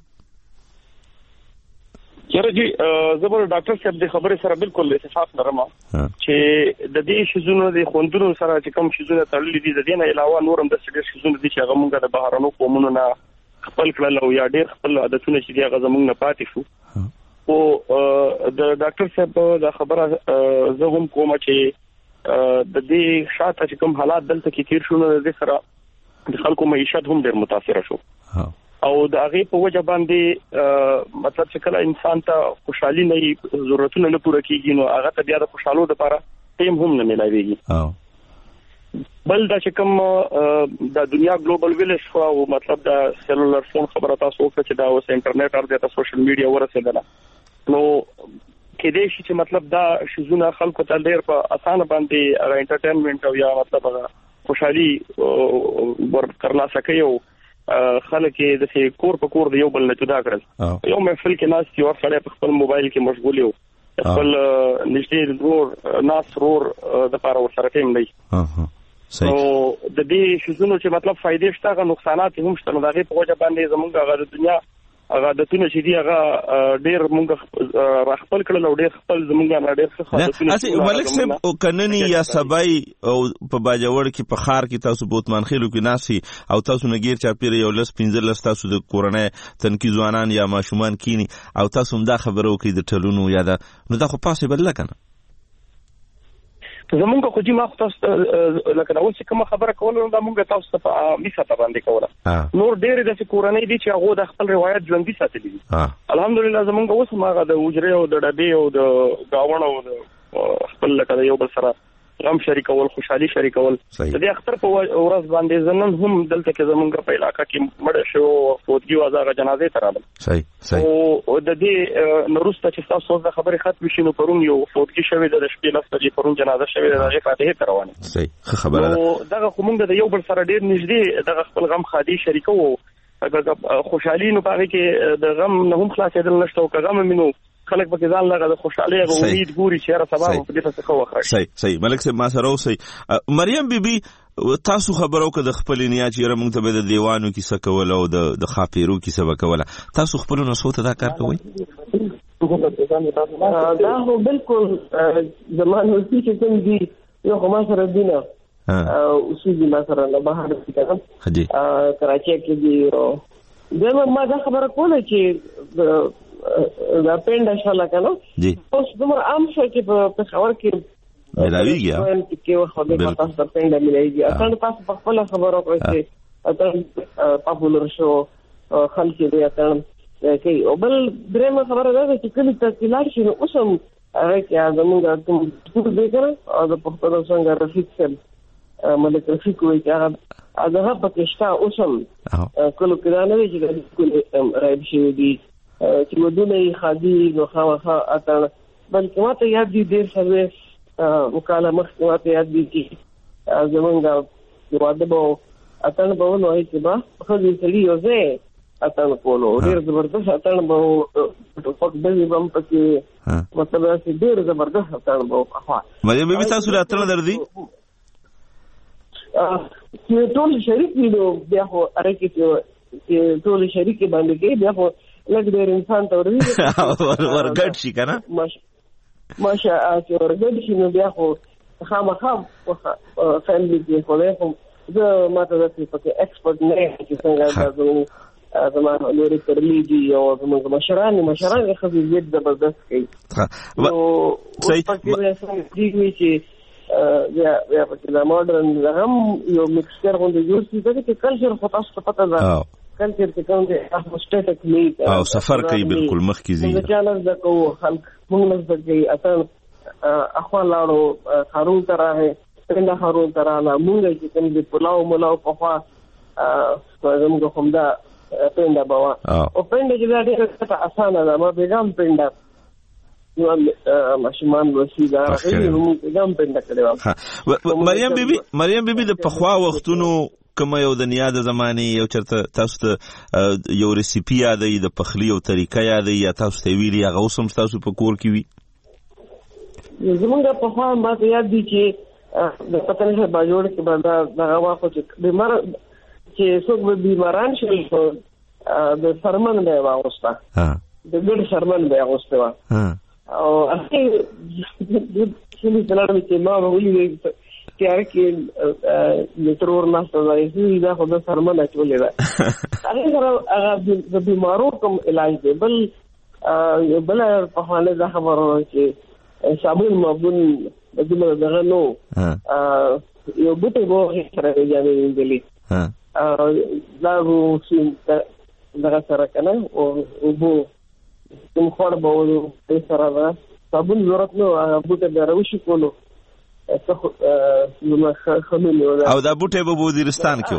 چیرې جی زبر ډاکټر صاحب د خبرې سره بالکل اتفاق لرم چې د دې شیزونو د خوندونو سره چې کوم شیزونه تړلي دي د دې نه علاوه نور هم د ډېر شیزونه دي چې هغه مونږ د بهرنو قومونو نه خپل کړل او یا ډېر خپل عادتونه چې دي هغه زمونږ نه پاتې شو. او د ډاکټر صاحب د خبره زه هم کوم چې د دې شاته چې کوم حالات دلته کې تیر شو نو د سره د خلکو معیشت هم ډېر متاثر شو او د هغه په وجه باندې مطلب چې کله انسان ته خوشحالي نه ضرورتونه نه پوره کیږي نو هغه ته بیا د خوشحالو لپاره ټیم هم نه ملایويږي. بل دا چې کوم د دنیا ګلوبل ویلیج او مطلب د سیلولر فون خبره تاسو وکړه چې دا اوس انټرنیټ او د سوشل میډیا ورسېدله نو کې دې شي چې مطلب دا شزونه خلکو ته ډېر په اسانه باندې هغه انټرټینمنت او یا مطلب هغه خوشحالي ورکړلا سکیو خلک د کور په کور د یو بل نه جدا کړل یو محفل کې ناس یو سره په خپل موبایل کې مشغول یو خپل نږدې ورور ناس ورور د پاره ورسره ټیم دی نو د دې شزونو چې مطلب فائدې شته غو نقصانات هم شته نو دغه په وجه باندې زمونږ هغه د دنیا هغه د تونه چې دی هغه ډېر مونږ راخپل کړل او ډېر خپل زمونږ نه ډېر څه اسی ملک صاحب کننی یا سبای او په باجوړ کې په خار کې تاسو بوتمان خېلو کې ناسي او تاسو نګیر چاپیره یو لس 15 تاسو د کورنۍ تنکی ځوانان یا ماشومان کینی او تاسو هم دا خبرو کې د ټلونو یا دا نو دا خو پاسبل لکنه زمونږ خو چې ما تاسو لکه اوس کوم خبره کوله دا مونږ تاسو ته میسه ته باندې کوله نور ډېر د کورنۍ دي چې هغه د خپل روایت ژوندۍ ساتلي دي الحمدلله زمونږ اوس ماغه د وجره او د ډبې او د گاوڼ او د خپل لکه یو بل سره غم شریکول خوشحالي شریکول د دې اختر په ورځ باندې زنن هم دلته کې زمونږ په علاقې کې مړ شو فوتګي وازغه جنازې تراله صحیح او د دې نورسته چې تاسو د خبرې ختم شینو پرون یو فوتګي شوی د شپې لفظ چې پرون جنازه شوی د هغه فاتحه تروانه صحیح خبره نو دغه کومه د یو بل سره ډیر نږدې دغه خپل غم خادي شریکو اگر خوشحالي نو پاره کې د غم نه هم خلاصېدل نشته او غم منو خلک په ځان لغه د خوشحالي او امید ګوري چې را سبا په دې څه کوي صحیح ملک صاحب ما سره اوسې مریم بیبي تاسو خبرو که د خپل نیا چې موږ ته د دیوانو کیسه کول او د خاپیرو کیسه وکوله تاسو خپل نسو ته دا کار کوئ دا هو بالکل زمانه چې کوم دي یو کومه سره دینه اصول ما سره نه بهر دي کراچي کې دي دا ما دا خبره کوله چې دا پینډا شاله کنه اوس دومره عام شو چې په خبر کې ملاویږي کې خو به تاسو ته پینډا ملایږي اصل تاسو په خپل خبرو کوي چې پاپولر شو خلک دې اته کوي او بل درېمه خبره ده چې کله تاسو لاړ شئ اوس هم هغه کې زموږ کوم دې کړه او د پښتو څنګه رفیق سره ملک رفیق وایي چې هغه پکې شته اوس هم کله کله نه وی چې کله راځي شي دي چې ودونه یې خادي نو خامخا اتل بلکې ماته یاد دي ډېر څه وکاله مخکې ماته یاد دي چې زمونږ واده به اتل به ونو چې با خو دې سړي یو ځای اتل کولو ډېر زبردست اتل به فوټ به هم پکې مطلب چې ډېر زبردست اتل به خو مې به تاسو له اتل درځي چې ټول شریک دي نو بیا خو ارکه چې ټول شریک باندې کې بیا خو لږ ډېر انسان ته ورګډ شي کنه ماشه چې ورګډ شي نو بیا خو خامخا فیملی کې خو له زه ماته د پکې ایکسپرت نه چې څنګه زموږ لوري ترلې دي او زموږ مشران خو دې زبردست کوي نو پکې څنګه چې یا پکې د ماډرن هم یو مکسچر غونډه جوړ شي چې کلچر خو تاسو ته پته ده کلچر کې کوم دي تاسو سټیټک میټ او سفر کوي بالکل مخ کې زی د چانل د کو خلک موږ نه ځګي اته اخوا لاړو خارون تراه پنده خارون تراه لا موږ چې کوم دي پلاو ملاو په خوا زموږ کوم دا پنده بوا او پنده چې ډېر څه اسانه ده ما پیغام پنده نو ماشومان وسیدا هم پیغام پنده کړو مریم بیبي د پخوا وختونو کوم یو د نیا د زمانه یو چرته تاسو ته یو ریسیپی یادې د پخلی او طریقه یادې یا تاسو ته ویلي هغه اوسم تاسو په کور کې وي زمونږ په خوا ما ته یاد دي چې د پتنه په باجوړ کې باندې دغه واخو چې بیمار چې څوک به بیماران شي د فرمان دی واغستا د ګډ فرمان دی واغستا او اخی چې دلته چې ما ویلي تیار کې لټرور ناشته راځي دا خو د فرمانه چولې ده هغه د بیمارو کوم علاج دی بل په حواله ده خبرو چې صابون مابون د دې دغه نو یو بوټي به سره یې دي دا وو چې دغه سره کنه او وبو کوم خور به و سره دا صابون ضرورت نو بوټه به راوشي کولو او دا بوټه به وزیرستان کې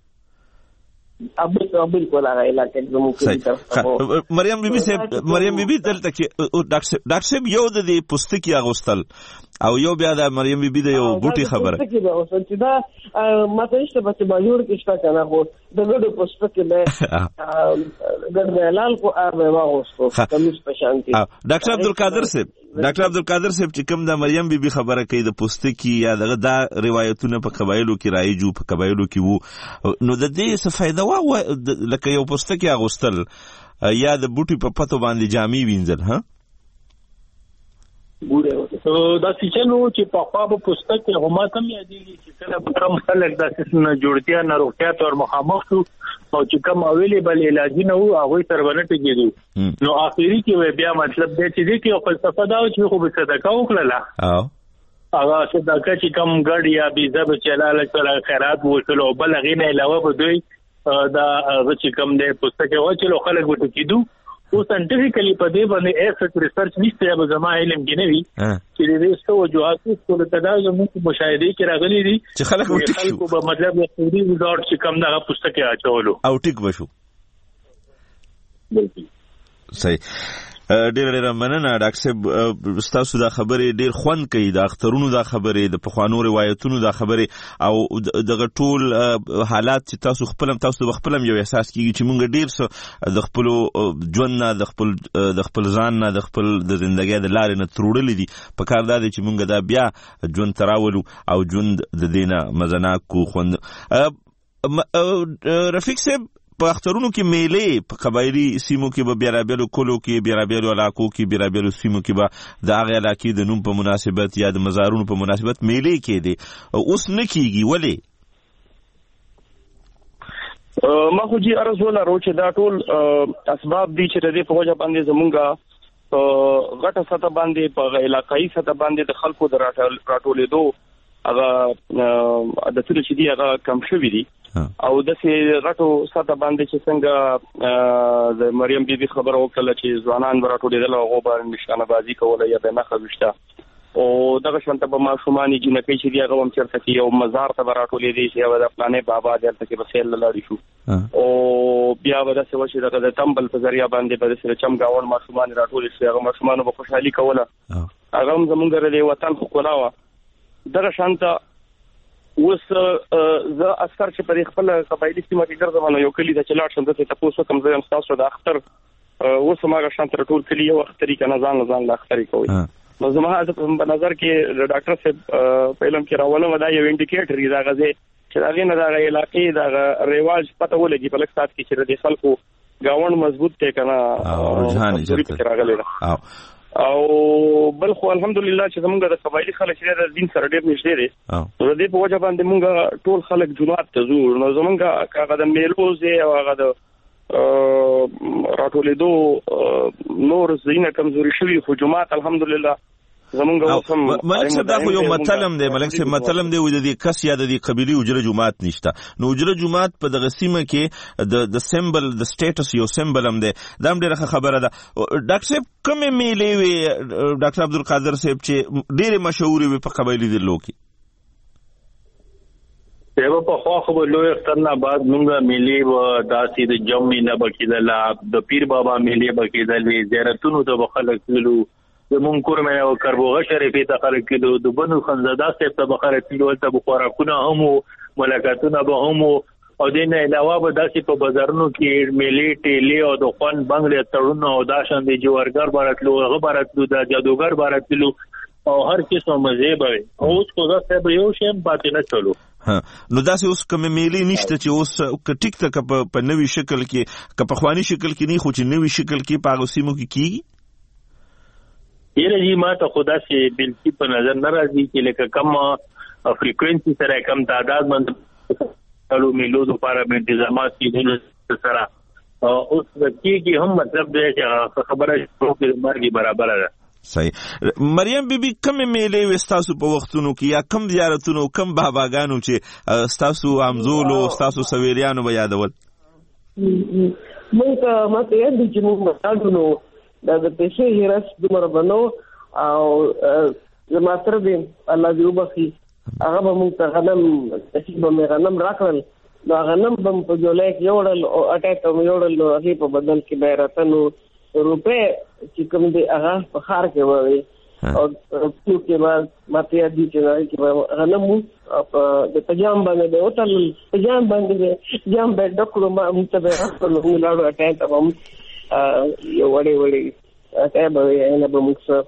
بالکل هغه علاقه زموږ مریم بیبي دلته کې ډاکټر صاحب یو د پوستکي اغوستل او یو بیا د مریم بیبي د یو بوټي خبره پوستکي به اوسل چې دا ماته نشته بچ باجوړ کې شته کنه خو د ګډو پوستکي به ګډ حلال کو هغه واغوستو کمیس په شانتي ډاکټر عبدالقادر صاحب چې کوم د مریم بیبي خبره کوي د پوستکي یا دغه دا روایتونه په قبایلو کې رایجو په قبایلو کې وو نو د دې څه فائدہ لکه یو پوستکي اغوستل یا د بوټي په پتو باندې جامې وینځل ها دا سچنو چې په خوا په پوستکي هم کم یادېږي چې کله کم خلک د سیسنه جوړتیا نه روغتیا تور مخامخ شو او چې کم اویلیبل علاج نه وو هغه تر باندې کېدو نو اخیری کې بیا مطلب دی چې دې کې فلسفه دا چې خو به صدقه وکړه هغه صدقه چې کم ګډ یا بيزه بچلاله سره خیرات وکړو بل غینه علاوه به دوی دا چې کم دی پوستکي وچلو خلک وټو کېدو او ساينټیفیکلی په دې باندې ایسټ ریسرچ نشته یا زما علم کې نه وی چې دې څه وجوهات څه د تداوی مشاهده کې راغلي دي چې خلک په مطلب د تھیوری ریزورټ چې کم نه پوستکي اچولو او ټیک بشو صحیح ډېر مننه ډاکټر صاحب تاسو دا خبرې ډېر خوند کوي د اخترونو دا خبرې د پخوانو روایتونو دا خبرې او دغه ټول حالات چې تاسو خپلم یو احساس کیږي چې مونږ ډېر څه د خپل ژوند نه د خپل ځان نه د خپل د ژوندۍ د لارې نه تروړلې دي په کار دا دی چې مونږ دا بیا ژوند تراولو او ژوند د دینه مزناک کو خوند رفیق صاحب په اخترونو کې میلې په قبایلی سیمو کې به بیرابلو کولو کې بیرابلو علاقو کې بیرابلو سیمو کې به د هغه علاقې د نوم په مناسبت یا د مزارونو په مناسبت میلې کې دي اوس نه کیږي ولې ما خو جی عرض ولرو چې دا ټول اسباب دي چې د دې په وجه باندې زمونږه غټه سطح باندې په علاقایي سطح باندې د خلکو د راټولېدو هغه د څه چې دی هغه کم شوی دي او د سه غټو ساته باندې چې څنګه د مریم بیبي خبره وکړه چې ځوانان راټولېدل او غوبر نشانه بازی کوله یا به نه خوښتا او دغه شانته په ماشومانی کې نه کوي چې هغه هم چرته کې یو مزار ته راټولېدي چې هغه د پلانې بابا دلته کې بسیل لاړ شو او بیا به د څه وشي دغه د تمبل په ذریعہ باندې به سره چمګاون ماشومان راټولې شي هغه ماشومان به خوشحالي کوله هغه هم زمونږ د وطن خپلاوه دغه شانته اوس زه اثر چې په خپل قبایلی سیمه کې ګرځم یو کلی د چلاټ شند ته تاسو کوم ځای تاسو د اختر اوس ماګه شانتر ټول کلی یو اختری کنه ځان لا اختری کوي نو زما په نظر کې د ډاکټر صاحب په علم کې راولم دا یو انډیکیټر دی دا غزه چې دا غینه دا علاقې دا ریواج پته ولګي په لکه سات کې چې د خلکو گاوند مضبوط ته کنه رجحان راغلی او بل خو الحمدلله چې زمونږ د قبایلی خلک چې د دین سره ډېر نږدې دي نو د دې په وجه باندې مونږ ټول خلک جمعات ته ځو نو زمونږ هغه د میلوز او هغه د راټولېدو نور زینه کمزوري شوی خو جمعات الحمدلله زمونږ اوسم ملک صاحب دا خو یو مطلب دی ملک صاحب مطلب دی د دې کس یا د دې قبيلي اجره جمعات نشته نو اجره جمعات په دغه سیمه کې د سمبل د سټیټس یو سمبل هم دی دا هم ډیره خبره ده ډاکټر صاحب کومه میلې وي ډاکټر عبدالقادر صاحب چې ډیره مشهور وي په قبایلی دلو کې دیو په خو خو لوی اخترنا بعد موږ میلې و داسې د جمع نه بکیدل د پیر بابا میلې بکیدل زیارتونو ته بخلک کلو د منکور مې او کربوغه شریفې ته خلک کلو د بنو خنزاده صاحب ته بخره کلو ته بخوراکونه هم ملاقاتونه به هم او دین علاوه به داسې په بازارونو کې میلې ټیلې او د خوان بنگلې تړونو او داشان د جوړګر باراتلو هغه باراتلو د جادوګر باراتلو او هر کیسه مزه به اوس کو دا صاحب یو شیم پاتې نه چلو نو داسې اوس کوم میلې نشته چې اوس ټیک ټک په نوې شکل کې په خواني شکل کې نه خو چې نوې شکل کې په غوسیمو کې کیږي یره جی ما ته خدا سي بلکی په نظر ناراضي چې لکه کم فریکوئنسي سره کم تعداد باندې ټولو میلو لپاره به انتظامات کیدل سره اوس کې هم مطلب دی چې خبره شروع کې مرګي برابر ده صحیح مریم بیبي کوم میلې وستاسو په وختونو کې یا کوم زیارتونو کوم باباګانو چې تاسو امزولو تاسو سویریانو به یادول مونږ ماته یاد دي چې موږ متاړو نو د پیسې هرڅ دومره بنو او زماتر دې الله دې وبخي هغه به موږ ته غنم نصیب مې غنم راکړل نو غنم به په جولای کې یوړل او اټیک مې یوړل نو هغه په بدل کې به راتنو روپے چې کوم دې هغه په خار کې وایي او چې ماته یاد دي چې غنم د پجام باندې د هوټل پجام باندې جام به ډکړو ما متبه راځو نو لاړو اټیک هم یو وړي اټیک به نه به موږ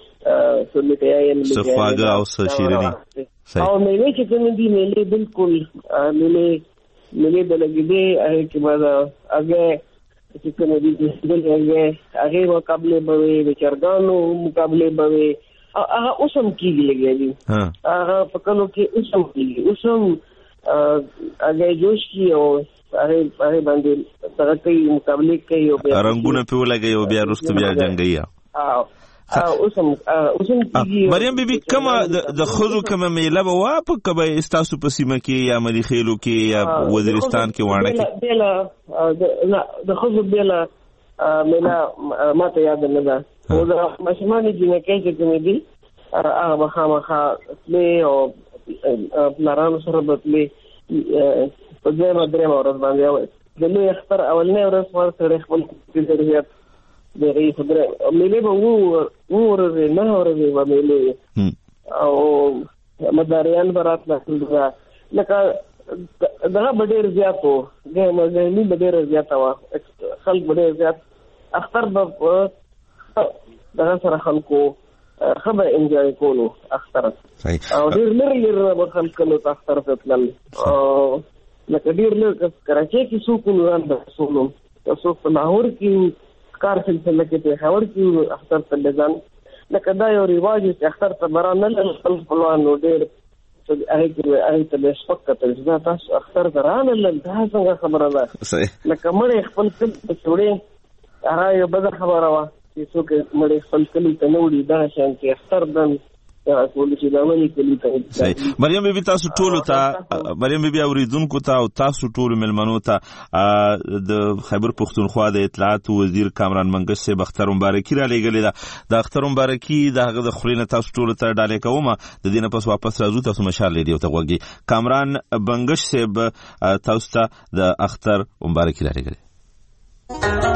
سفاګه او شیرینی او مې چې کوم دي مې بالکل مې بلګې دي چې ما هغه چې کوم دي هغه مقابله به د چرګانو مقابله به هغه اوسم کېږي لګي هغه په کلو کې اوسم کېږي اوسم هغه جوش کی او هغه باندې هغه کوي مقابله کوي او رنگونه په لګي او بیا رستو بیا جنگي اوسم مریم بیبي کومه د خزو کومه میله به وا په کبه استاسو په سیمه کې یا ملي خیلو کې یا وزیرستان کې وانه کې د خزو بیل میله ماته یاد نه ده او د مشمانه جنکې چې کوم دي هغه خامخا له او پلارانو سره بتلې په دې باندې ورځ باندې د لوی اختر اولنې ورځ ورته خپل ضرورت دغه خبره ملي به ورته نه ورته و ملي او مداریان برات نه لکه دغه ډېر زیاتو دغه نه ډېر زیاته وا خلک ډېر زیات اختر به دغه سره خلکو خبر انجوای کولو اختر او ډېر لري به خلک نو اختر په پلان او لکه ډېر لري کراچي کې سو کو نور د سولو تاسو په لاهور کې کار سلسله کې په خبر کې اختر ته ځان لکه دا یو رواج چې اختر ته مرانه له خپل خپلوانو ډېر هغه ته سپکه ترځه تاسو اختر درانه له دا څنګه خبره ده لکه مړ خپل څه جوړې هغه یو بل خبره وا چې څوک مړ خپل کلی ته نوړي دا شان چې اختر دن مریم بیبي تاسو ټول ته مریم بیبي اوریدونکو ته او تاسو ټول ملمنو ته د خیبر پختونخوا د اطلاعات وزیر کامران منګش صاحب اختر مبارکي را لېږلې ده د اختر مبارکي د هغه د خلینو تاسو ټول ته ډالې کوم د دینه پس واپس راځو تاسو مشال لري ته وګورئ کامران منګش صاحب تاسو ته د اختر مبارکي را لېږلې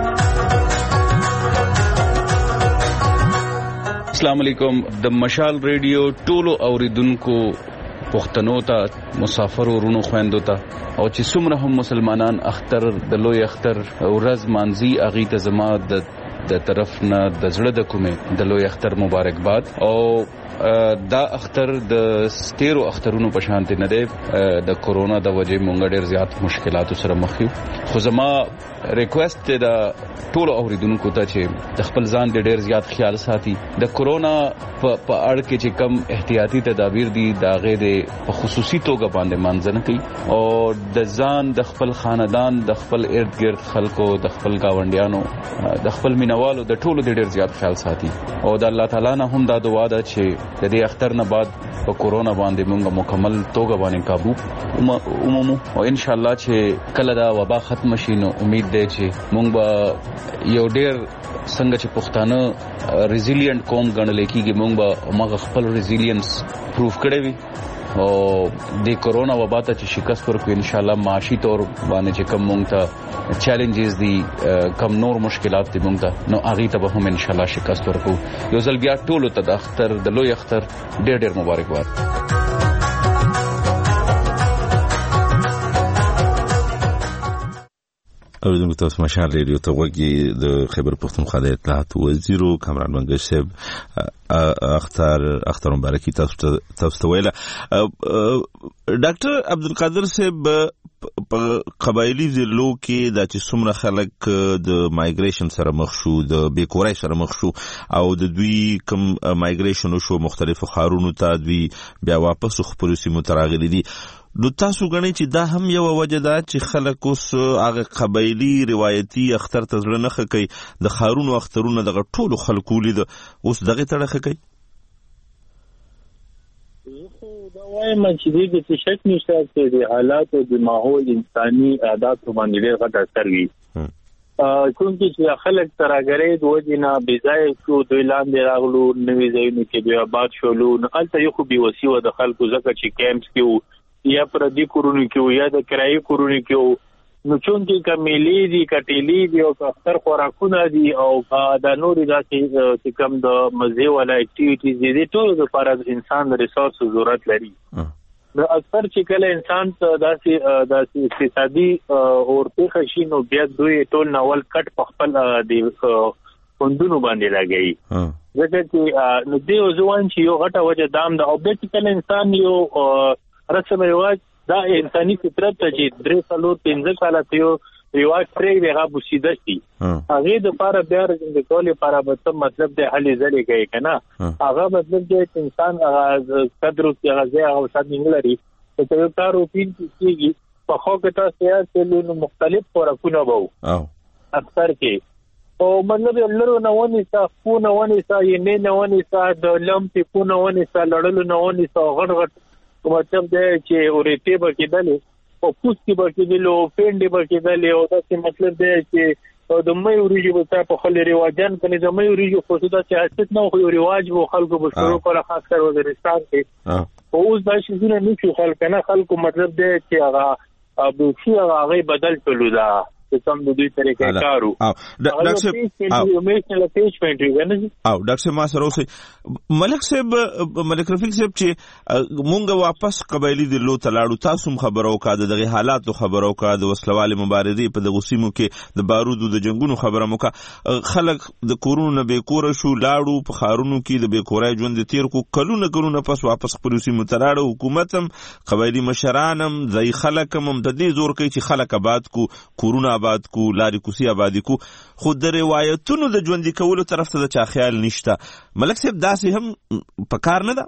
السلام علیکم د مشال ریډیو ټولو اوریدونکو پښتنو ته مسافر ورونو خويندو ته او چې څومره هم مسلمانان اختر د لوی اختر ورځ مانځي اغي ته زما د طرف نه د زړه د کومه د لوی اختر مبارکباد او دا اختر د ستیرو اخترونو په شان نه دی د کورونا د وجې مونږ ډېر زیات مشکلاتو سره مخ یو خو زما ریکوست د ټولو اوریدونکو ته چې د خپل ځان د ډېر زیات خیال ساتي د کورونا په اړه کې چې کم احتیاطي تدابیر دي دا غیر په خصوصي توګه باندې منځنه کوي او د ځان د خپل خاندان د خپل ارد گرد خلکو د خپل گاونډیانو د خپل مینوالو د ټولو د ډېر زیات خیال ساتي او د الله تعالی نه هم دا دعا ده چې د دې اختر نه بعد په کورونا باندې موږ مکمل توګه باندې قابو عمومو او ان شاء الله چې کله دا وبا ختم شي نو امید ده چې موږ به یو ډېر څنګه چې پښتانه ریزیلینټ قوم ګڼل کېږي موږ به موږ خپل ریزیلینس پروف کړی وي او د کورونا وبا ته چې شکست ورکړو ان شاء الله معاشي تور باندې چې کوم موږ ته چیلنجز دي کم نور مشکلات دي موږ ته نو هغه ته به هم ان شاء الله شکست ورکړو یو ځل بیا ټول ته د اختر د لوی اختر ډېر ډېر مبارکباد اوریدونکو تاسو مشال ریډیو ته وګورئ د خیبر پختونخوا د اطلاعات وزیر کامران منګش صاحب اختر مبارکي تاسو ته ویله ډاکټر عبدالقادر صاحب په قبایلی ضلعو کې د چې څومره خلک د مایګریشن سره مخ شو د بیکورای سره مخ شو او د دوی کوم مایګریشن شو مختلفو ښارونو ته دوی بیا واپس خپل سیمو ته راغلي دي نو تاسو غواړئ چې دا هم یو وجه ده چې خلک اوس هغه قبایلی روایتي اختر ته ځل نه خکې د خارونو اخترونه دغه ټولو خلکو لید اوس دغه تړه خکې دا وایم چې دې څه شک نشته چې د حالات او د ماحول انساني عادت باندې ډېر غټ اثر وي چونکی چې خلک ترګرې د وجینا بيځای شو دوی لاندې راغلو نوې ځایونو کې بیا آباد شولو نو البته یو خو بيوسي و د خلکو ځکه چې کیمپس کې یا پر دې کورونو کې یا د کرایي کورونو کې نو چونکی کمیلې دي کټېلې دي او اکثر خوراکونه دي او د نوري داسې کم د مزه ولا اکټیویټیز دي ټول لپاره انسان د ریسورس ضرورت لري نو اکثر چې کله انسان داسې اقتصادي اورته خشینو بیا دوی ټول ناول کټ په خپل د فوندونو باندې لګي ځکه چې نو دی ځوان چې یو غټه وجه دام د او بیسیکل انسان یو رسم رواج دا انساني فطرت ته چې 3-4-5 کاله ته رواج پرې دغه بوسیده شي هغه د لپاره بیا د کولې لپاره به مطلب د حل ځلې کوي کنه هغه مطلب چې انسان هغه قدر او هغه او صد نیولري ته یو کار او پین کیږي په خو کې تاسو یې چې نو مختلف خوراکونه وو اکثر کې او مطلب لرو نه ونی تاسو کو نه ونی تاسو یې نه ونی تاسو د لمپ کو نه ونی تاسو لړلو نه ونی تاسو غړ مطلب دی چې اورېته به کېدلې او پوسټي به کېدلې او پینډي به کېدلې او دا مطلب دی چې د مې ورېږي به په خل رواجان کني د مې ورېږي خو دا چې حسد نه خو رواج وو خلکو به شروع کړه خاص کر وزیرستان کې او اوس دا شي نه نشي خلکو مطلب دی چې هغه ابو شي هغه بدل کړو دا کوم د دوی طریقې کارو او ډاکټر ما سره اوسې ملک رفیق صاحب چې مونږ واپس قبایلی د لو تلاړو تاسو خبرو کا دغه حالاتو خبرو کا د وسلوال مبارزې په دغه سیمو کې د بارودو د جنگونو خبره مو کا خلک د کورونو به کور شو لاړو په خارونو کې د به کورای ژوند تیر کو کلونه پس واپس خپل سیمو تلاړو حکومتم قبایلی مشرانم ځای خلکم د دې زور کوي چې خلک آباد کو کورونه آباد کو لاري کوسي آبادی کو خود د روایتونو د ژوندۍ کولو طرف ته د چا خیال نشته ملک صاحب داسې هم پکار نه ده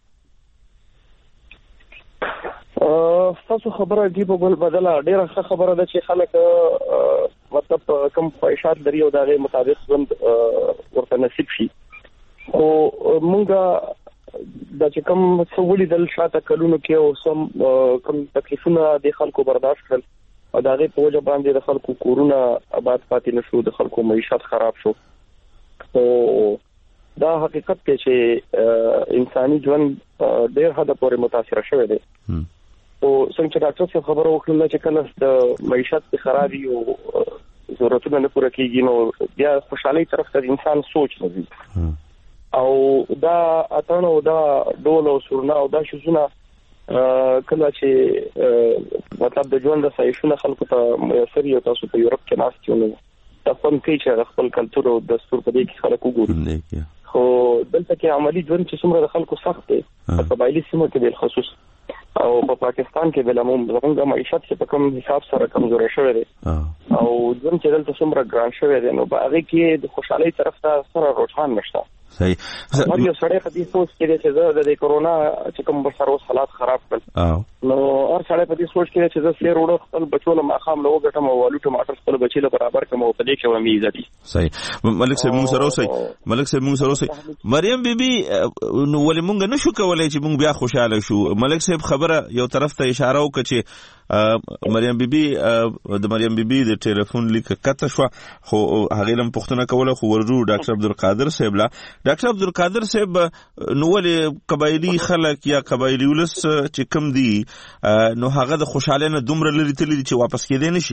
تاسو خبره دی په بل بدله ډیره ښه خبره ده چې خلک مطلب کوم خواهشات لري او دغه مطابق ژوند ورته نصیب شي او مونږه د چې کوم څولې دل شاته کلونو کې او سم کوم تکلیفونه د خلکو برداشت کړل او دا غي په وجه باندې د خلکو کورونه آباد پاتې نشو د خلکو معیشت خراب شو او دا حقیقت دی چې انساني ژوند ډېر حد پورې متاثر شوی دی او څنګه چې ډاکټر څه خبره وکړه چې کله د معیشت خرابي او ضرورتونه نه پوره کیږي نو بیا خوشحالي طرف ته انسان سوچ لري او دا اتانو دا ډول او سورنا او دا شزونه کله چې مطلب د ژوند د سایشونه خلکو ته میسر یو تاسو په یورپ کې ناستیو نو تاسو هم کې چې خپل کلچر او دستور په دې کې خلکو ګوري خو دلته کې عملی ژوند چې څومره د خلکو سخت دی په قبایلی سیمو کې بل خصوص او په پاکستان کې بل عموم زموږ معیشت چې په کوم حساب سره کمزورې شوې ده او ژوند چې دلته څومره ګران شوی دی نو هغه کې د خوشحالي طرف ته سره روښان نشته صحیح یو سړی په دې سوچ کې چې د کورونا چې کوم بسرو حالات خراب کړل نو هر سړی په دې سوچ کې چې زه سیر وړو خپل بچو له ماخام له وګټم او والو ټماټر خپل بچی له برابر کوم او په دې کې ومي عزت صحیح ملک صاحب موږ سره اوسئ مریم بیبي نو ولې موږ نشو کولای چې موږ بیا خوشاله شو ملک صاحب خبره یو طرف ته اشاره وکړه چې مریم بیبي د ټلیفون لیک کته شو خو هغه لم پښتنه کوله خو ورجو ډاکټر عبدالقادر صاحب ډاکټر عبدالقادر صاحب نو ولې قبایلی خلک یا قبایلی ولس چې کم دي نو هغه د خوشاله نه دومره لري تللی چې واپس کېدې نشي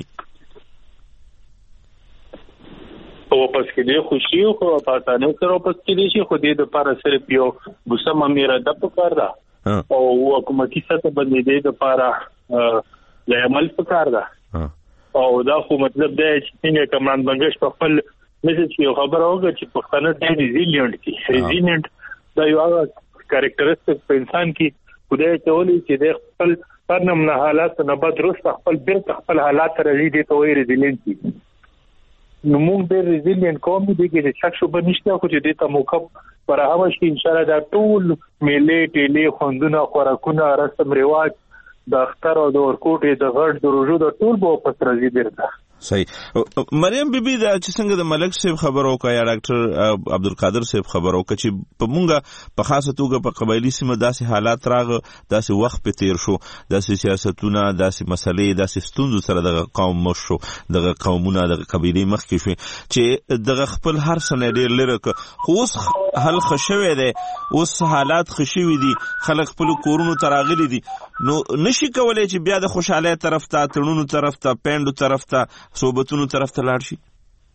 واپس کېدې خوشي خو پاتانه سره واپس کېدې شي خو دې د لپاره صرف یو بوسمه میرا د پکار ده او حکومتي سطح باندې دې د لپاره له عمل پکار ده او دا خو مطلب دی چې څنګه کمران بنگش په خپل مثل چې خبره وکړه چې پښتانه ډېر ریزیلینټ دا یو کریکټریسټک په انسان کې خدای ته ولي چې د خپل پرنم نه حالات نه بعد روس خپل بیرته خپل حالات راځي د توې ریزیلینټ نو موږ ډېر ریزیلینټ کوم دي چې شک شو بنشته خو چې د ته موقف پر هغه شي ان شاء الله دا ټول میلې ټیلې خوندونه خوراکونه رسم رواج د اختر او د ورکوټې د غړ د روزو د ټول به پس راځي بیرته صحیح. مریم بیبي دا چې څنګه د ملک صاحب خبرو کا یا ډاکټر عبدالقادر صاحب خبرو کا چې په مونږه په خاصه توګه په قبایلی سیمه داسې حالات راغ، داسې وخت په تیر شو، داسې سیاستونه، داسې مسلې، داسې ستونزو سره دغه قوم مخ شو، دغه قومونه دغه قبیلې مخ کې شو چې دغه خپل هر سنه ډېر لري. خو اوس حل خشوي دی، اوس حالات خشوي دي، خلک خپل کورونو ته راغلي دي، نو نشي کولای چې بیا د خوشحالۍ طرف ته، تړونو طرف ته، پینډو طرف ته، صوبتونو طرف ته لاړ شي.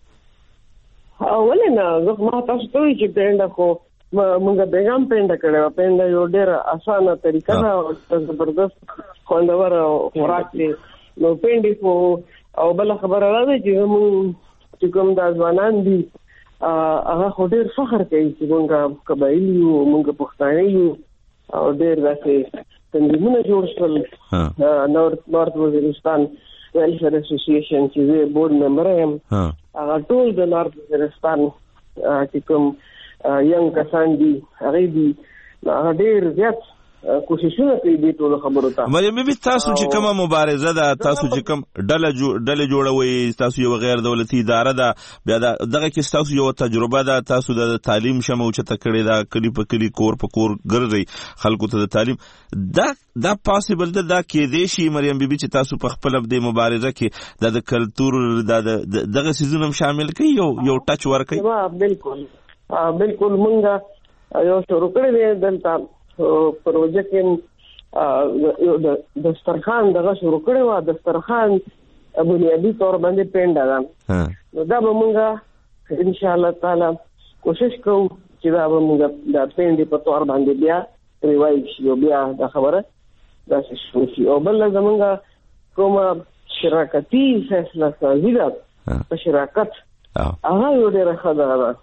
ولې نه؟ زه ما تاسو ته وایي چې پینډه خو موږ بیګم پینډه کړې، پینډه یو ډېره اسانه طریقه ده او زبردست خوندور خوراک دی. نو پینډې خو او بله خبره دا ده چې موږ چې کوم دا ځوانان دي هغه خو ډېر فخر کوي چې موږ قبایلي یو، موږ پښتانه یو، او ډېر داسې تنظیمونه جوړ شول. نورث وزیرستان ویلفیر اسوسییشن چې زه بورډ ممبر یم، هغه ټول د نورث وزیرستان چې کوم ینګ کسان دي هغه دي، هغه ډېر زیات کوششونه کوي دې ټول خبرو ته. مریم بیبي تاسو چې کومه مبارزه ده، تاسو چې کوم ډله جوړوي، تاسو یو غیر دولتي اداره ده، بیا دغه کې تاسو یو تجربه ده، تاسو د تعلیم شمه اوچته کړې ده، کلی په کلی، کور په کور ګرځي خلکو ته د تعلیم. دا پاسبل ده، دا کېدای شي مریم بیبي چې تاسو په خپل د مبارزه کې د کلتور دغه سیزونه شامل کړئ، یو ټچ ورکړئ. بالکل مونږ یو شروع کړی دی دلته پروژه کې یو د دسترخوان دغه شروع کړی و. دسترخوان بنیادی طور باندې پینډه ده، نو دا به مونږ ان شاء الله تعالی کوشش کوو چې دا به مونږ د پینډې په طور باندې بیا ریوایو شي او بیا دا خبره داسې شروع شي. او بل زمونږ کومه شراکتي فیصله سازي ده په شراکت، هغه یو ډېره ښه ده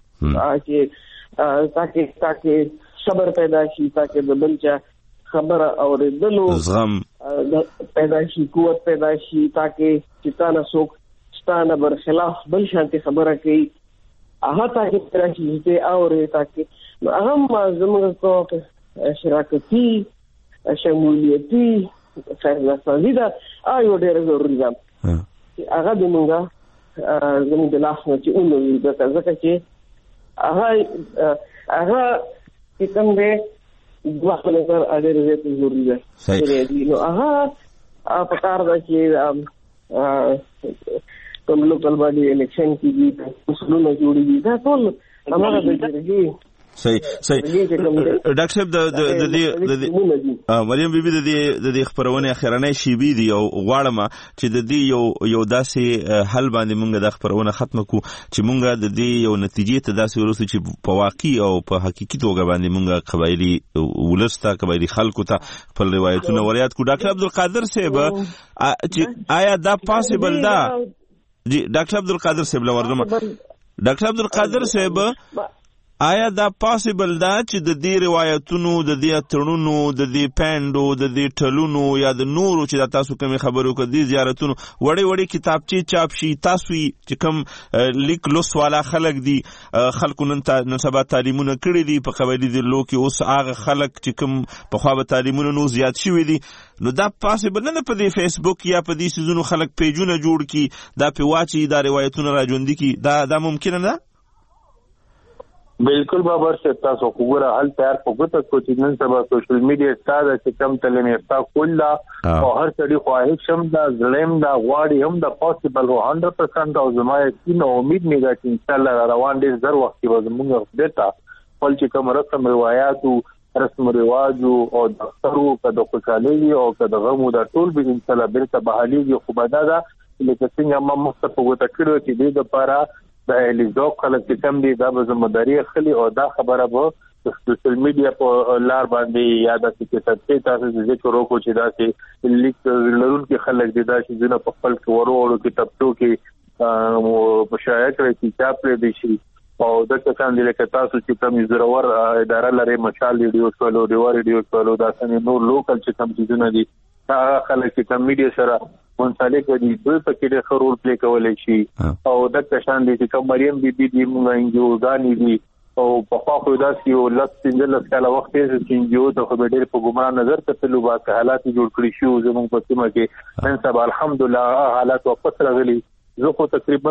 چې تاکي صبر پیدا شي، تاکي د بل چا خبره اورېدلو زغم پیدا شي، قوت پیدا شي، تاکي چې تانه څوک ستانه برخلاف بل شانتي خبره کوي هغه تاکي پیدا شي چې اورې، تاکي هغه زموږ کو شراکتي شمولیتي فیصله سازي ده یو ډېره ضروري ده چې هغه د مونږه زموږ د لاس نه چې اونوي، ځکه چې هغه چې کوم دی دوه نظر اړیر زیات ضروري ده. نو هغه په کار ده چې کوم لوکل باډي الیکشن کېږي، اصولونه جوړېږي، دا ټول هماغه د جرګې. صحیح. ډاکټر صاحب د مریم بیبي د دې خبرونه اخرنۍ شیبې دي او غواړم چې د دې یو داسې حل باندې مونږ د خبرونه ختم کو چې مونږ د دې یو نتیجې ته داسې ورسو چې په واقعي او په حقيقي توګه باندې مونږ قبایلی ولسته، قبایلی خلکو ته خپل روایتونه وريات کو. ډاکټر عبدالقادر صاحب چې آیا دا پاسبل ده؟ جی ډاکټر عبدالقادر صاحب لورم. ډاکټر عبدالقادر صاحب آیا دا پاسبل ده چې د دې روایتونو، د دې اتړونو، د دې پینډو، د دې ټلونو یا د نورو چې د تاسو کومې خبرو کړي زیارتونو وړي کتابچې چاپ شي، تاسو چې کوم لیک لوس والا خلک دي، خلکو نن سبا تعلیمونه کړي دي په قبایلی درلو کې، اوس هغه خلک چې کوم په خوا به تعلیمونه نو زیات شوي دي، نو دا پاسبل نه په دې فیسبوک یا په دې سيزونو خلک پیجونه جوړ کی، دا په واچي دا روایتونه راځوندي کی، دا ممکن نه؟ بالکل بابر سے تاسو وګوره حل تیار وګته کو چې نن سبا سوشل میډیا ستاسو چې کم تلنې استا کولا او هر څړي خواهش هم دا زلم دا غواړي هم دا پوسیبل 100% او زمای کینو امید نه ده چې ان شاء الله روان دي زر وخت به موږ دیتا خپل چې کوم رسم روایتو، رسم رواجو او دفترو کده خوشالي او کده غمو دا ټول به ان شاء الله بیرته بحالي خو بدا دا لکه څنګه ما مستفوګه کړو چې دې لپاره د الیزو خلک چې کم دي دا به زموږداري خلی او دا خبره به سوشل میډیا په لار باندې یاد چې تاسو چې ذکر وکړو چې دا چې لیک لرونکي خلک دي دا چې نه په خپل ورو کتابو کې مشایعه کوي چې چاپ لري شي او د کسان دي لکه تاسو چې کوم زرور اداره لري، مشال ریډیو سوالو، ریډیو سوالو، دا څنګه نور لوکل چې کوم څه دي هغه خلک چې کوم میډیا سره منسلک دي دوی په کې د رول پلی کولای شي او د کسان دي چې کوم مریم بیبي دي موږ انجوګانی دي او په خوا خو داسې یو لس کاله وخت یې چې انجو ته خو ډېر په ګمان نظر کتلو با حالات جوړ کړی شو زموږ په سیمه کې نن سبا الحمدلله حالات واپس راغلي زه خو تقریبا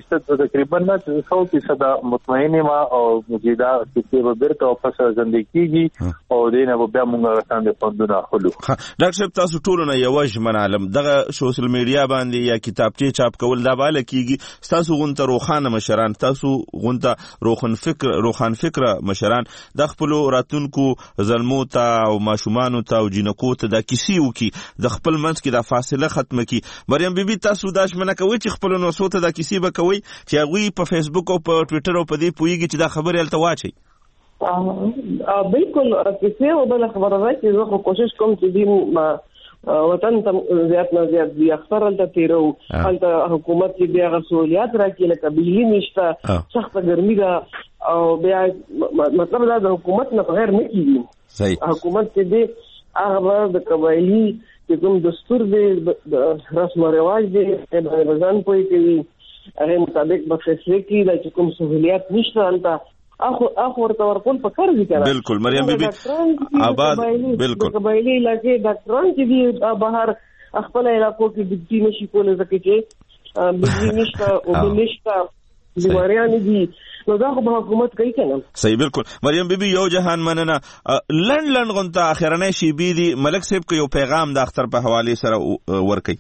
100% مطمئن یم او مجیدا چې به بیرته واپس ژوندۍ کیږي او دینه به بیا موږ ستاسو فوندونه خلو. ډاکټر صاحب تاسو ټول نه یو ژمن عالم دغه سوشل میډیا باندې یا کتابچې چاپ کول دا بالا کیږي تاسو غونته روخانه مشران تاسو غونته روخان فکر مشران د خپل راتونکو زلمو ته او ماشومان ته او جنکو ته د کیسې وکي د خپل منځ کې د فاصله ختم کی. مریم بیبي تاسو دا ژمنه کوي چې خپل نو سوته د کیسې به کوي چې هغه په فیسبوک او په ټوئیټر او په دې پویږي چې دا خبره الته واچي؟ بالکل کیسې او بل خبره راځي زه کوشش کوم چې دې وطن ته زیات نه زیات دی اختر الته تیرو الته حکومت کې بیا غسولیات راکې لکه بجلی نشته سخت ګرمي ده او بیا مطلب دا د حکومت نه بغیر نه کیږي. حکومت کې دې هغه د قبایلی چې کوم دستور دی رسم او رواج دی باندې ځان پوي کوي هغه مطابق به فیصله کوي چې کوم سہولیات نشته الته اخو ورته ورکول پکار دي کنه. بالکل مریم بیبي آباد بالکل قبایلی علاقې ډاکټران چې دی بهر خپل علاقو کې ډیوټي نشي کولای ځکه چې بجلی نشته او نشته بیماریان دي نو دا خو حکومت کوي کنه. صحیح بالکل مریم بیبي یو جهان مننه لند غونته اخرنه شی بي دي ملک صاحب کو یو پیغام د اختر په حواله سره ورکي.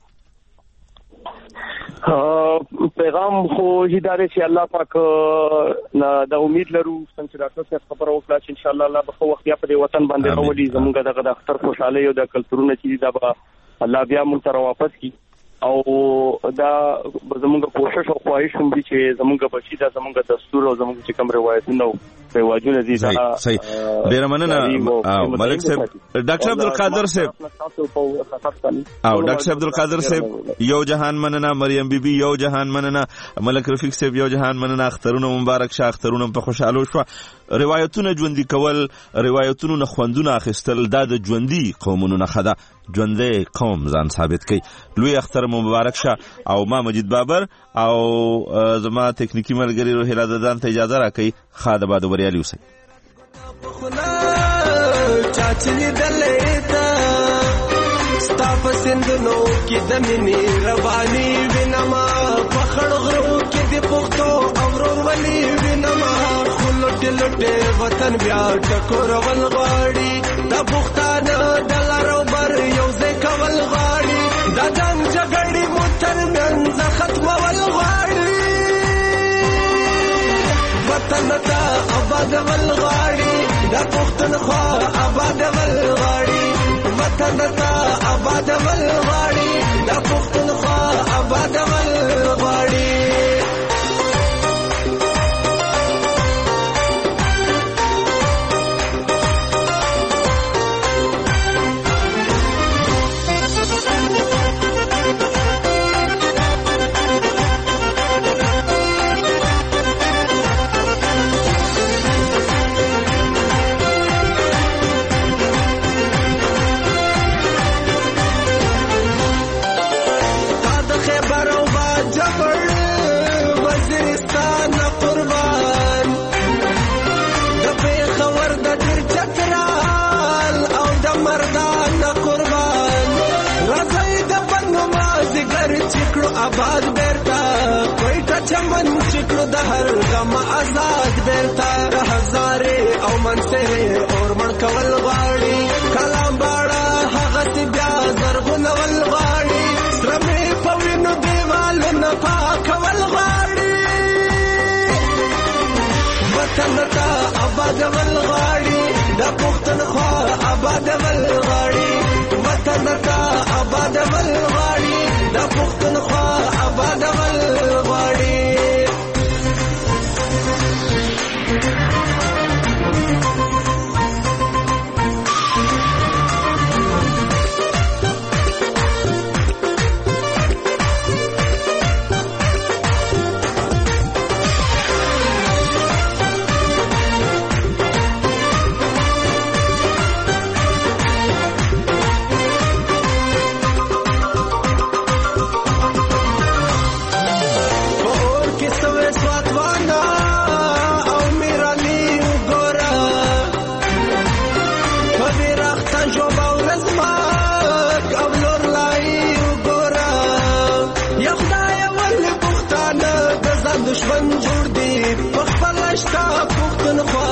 پیغام خو هدايه چې الله پاک د امید لرو څنګه ډاکټر صاحب خبر وکړه چې ان شاء الله الله به وخت په وطن باندې راولي زموږ دغه د اختر خوشاله یو د کلتورونو چې دا به الله بیا مونږ ته واپس کی او دا زموږ کوشش او خواهش هم دي چې زموږ بچی دا زموږ دستور او زموږ چې کوم روایتونه او رواجونه دي دا صحیح ډیر مننه ملک صاحب. ډاکټر عبدالقادر صاحب او ډاکټر عبدالقادر صاحب یو جهان مننه مریم بیبي یو جهان مننه ملک رفیق صاحب یو جهان مننه اخترونه مبارک شه اخترونه په خوشاله شو روایتونه ژوندۍ کول روایتونو نه خوندونه اخیستل دا د ژوندۍ قومونو نه خدا ژوندۍ قوم ځان ثابت کوي. لوی اختر مبارک شه او ما مجید بابر او زما تکنیکی ملګری روحیلا ددان ته اجازه راکړي خاده باد وریالي اوسئ. چاچلی دلیتا ستاپ سندنو کی دمینی روانی وینما پخړ غرو کی دی پختو اورور ولی وینما خلټ لټه وطن بیا ټکور ول غاړي د پختانه دلارو بر یو ځای کول غاړي د جنگ جګړې متر منځ ختم ول غاړي وطن ته آباد ول غاړي د پښتونخوا آباد ول غاړي وطن ته آباد ول غاړي د پښتونخوا آباد ول غاړي. آباد بیرتا کوئی چمن چکړو د هر غم آزاد بیرتا هزارې او منصره اور من کول غاړي کلام باړه هغه سی بیا زرغون ول غاړي سرمې پوینو دیوال نه پاکول غاړي وطن ته آباد ول غاړي د پښتونخوا آباد ول غاړي وطن ته آباد ول غاړي د پښتونخوا آباد ول غاړي.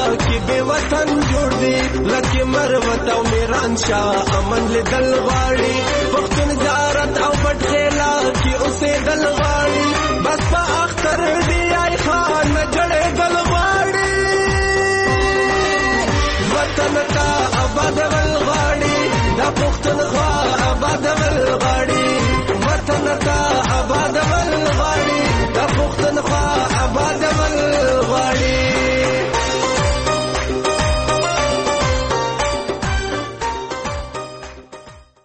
کې به وطن جوړ دی لکه مروت او میران شاه امن لیدل غواړي پښتون زیارت او پټ خیلا کې اوسې دل غواړي بس په اختر دی آی خان جړې دل غواړي وطن تا آباد ول غواړي دا پښتون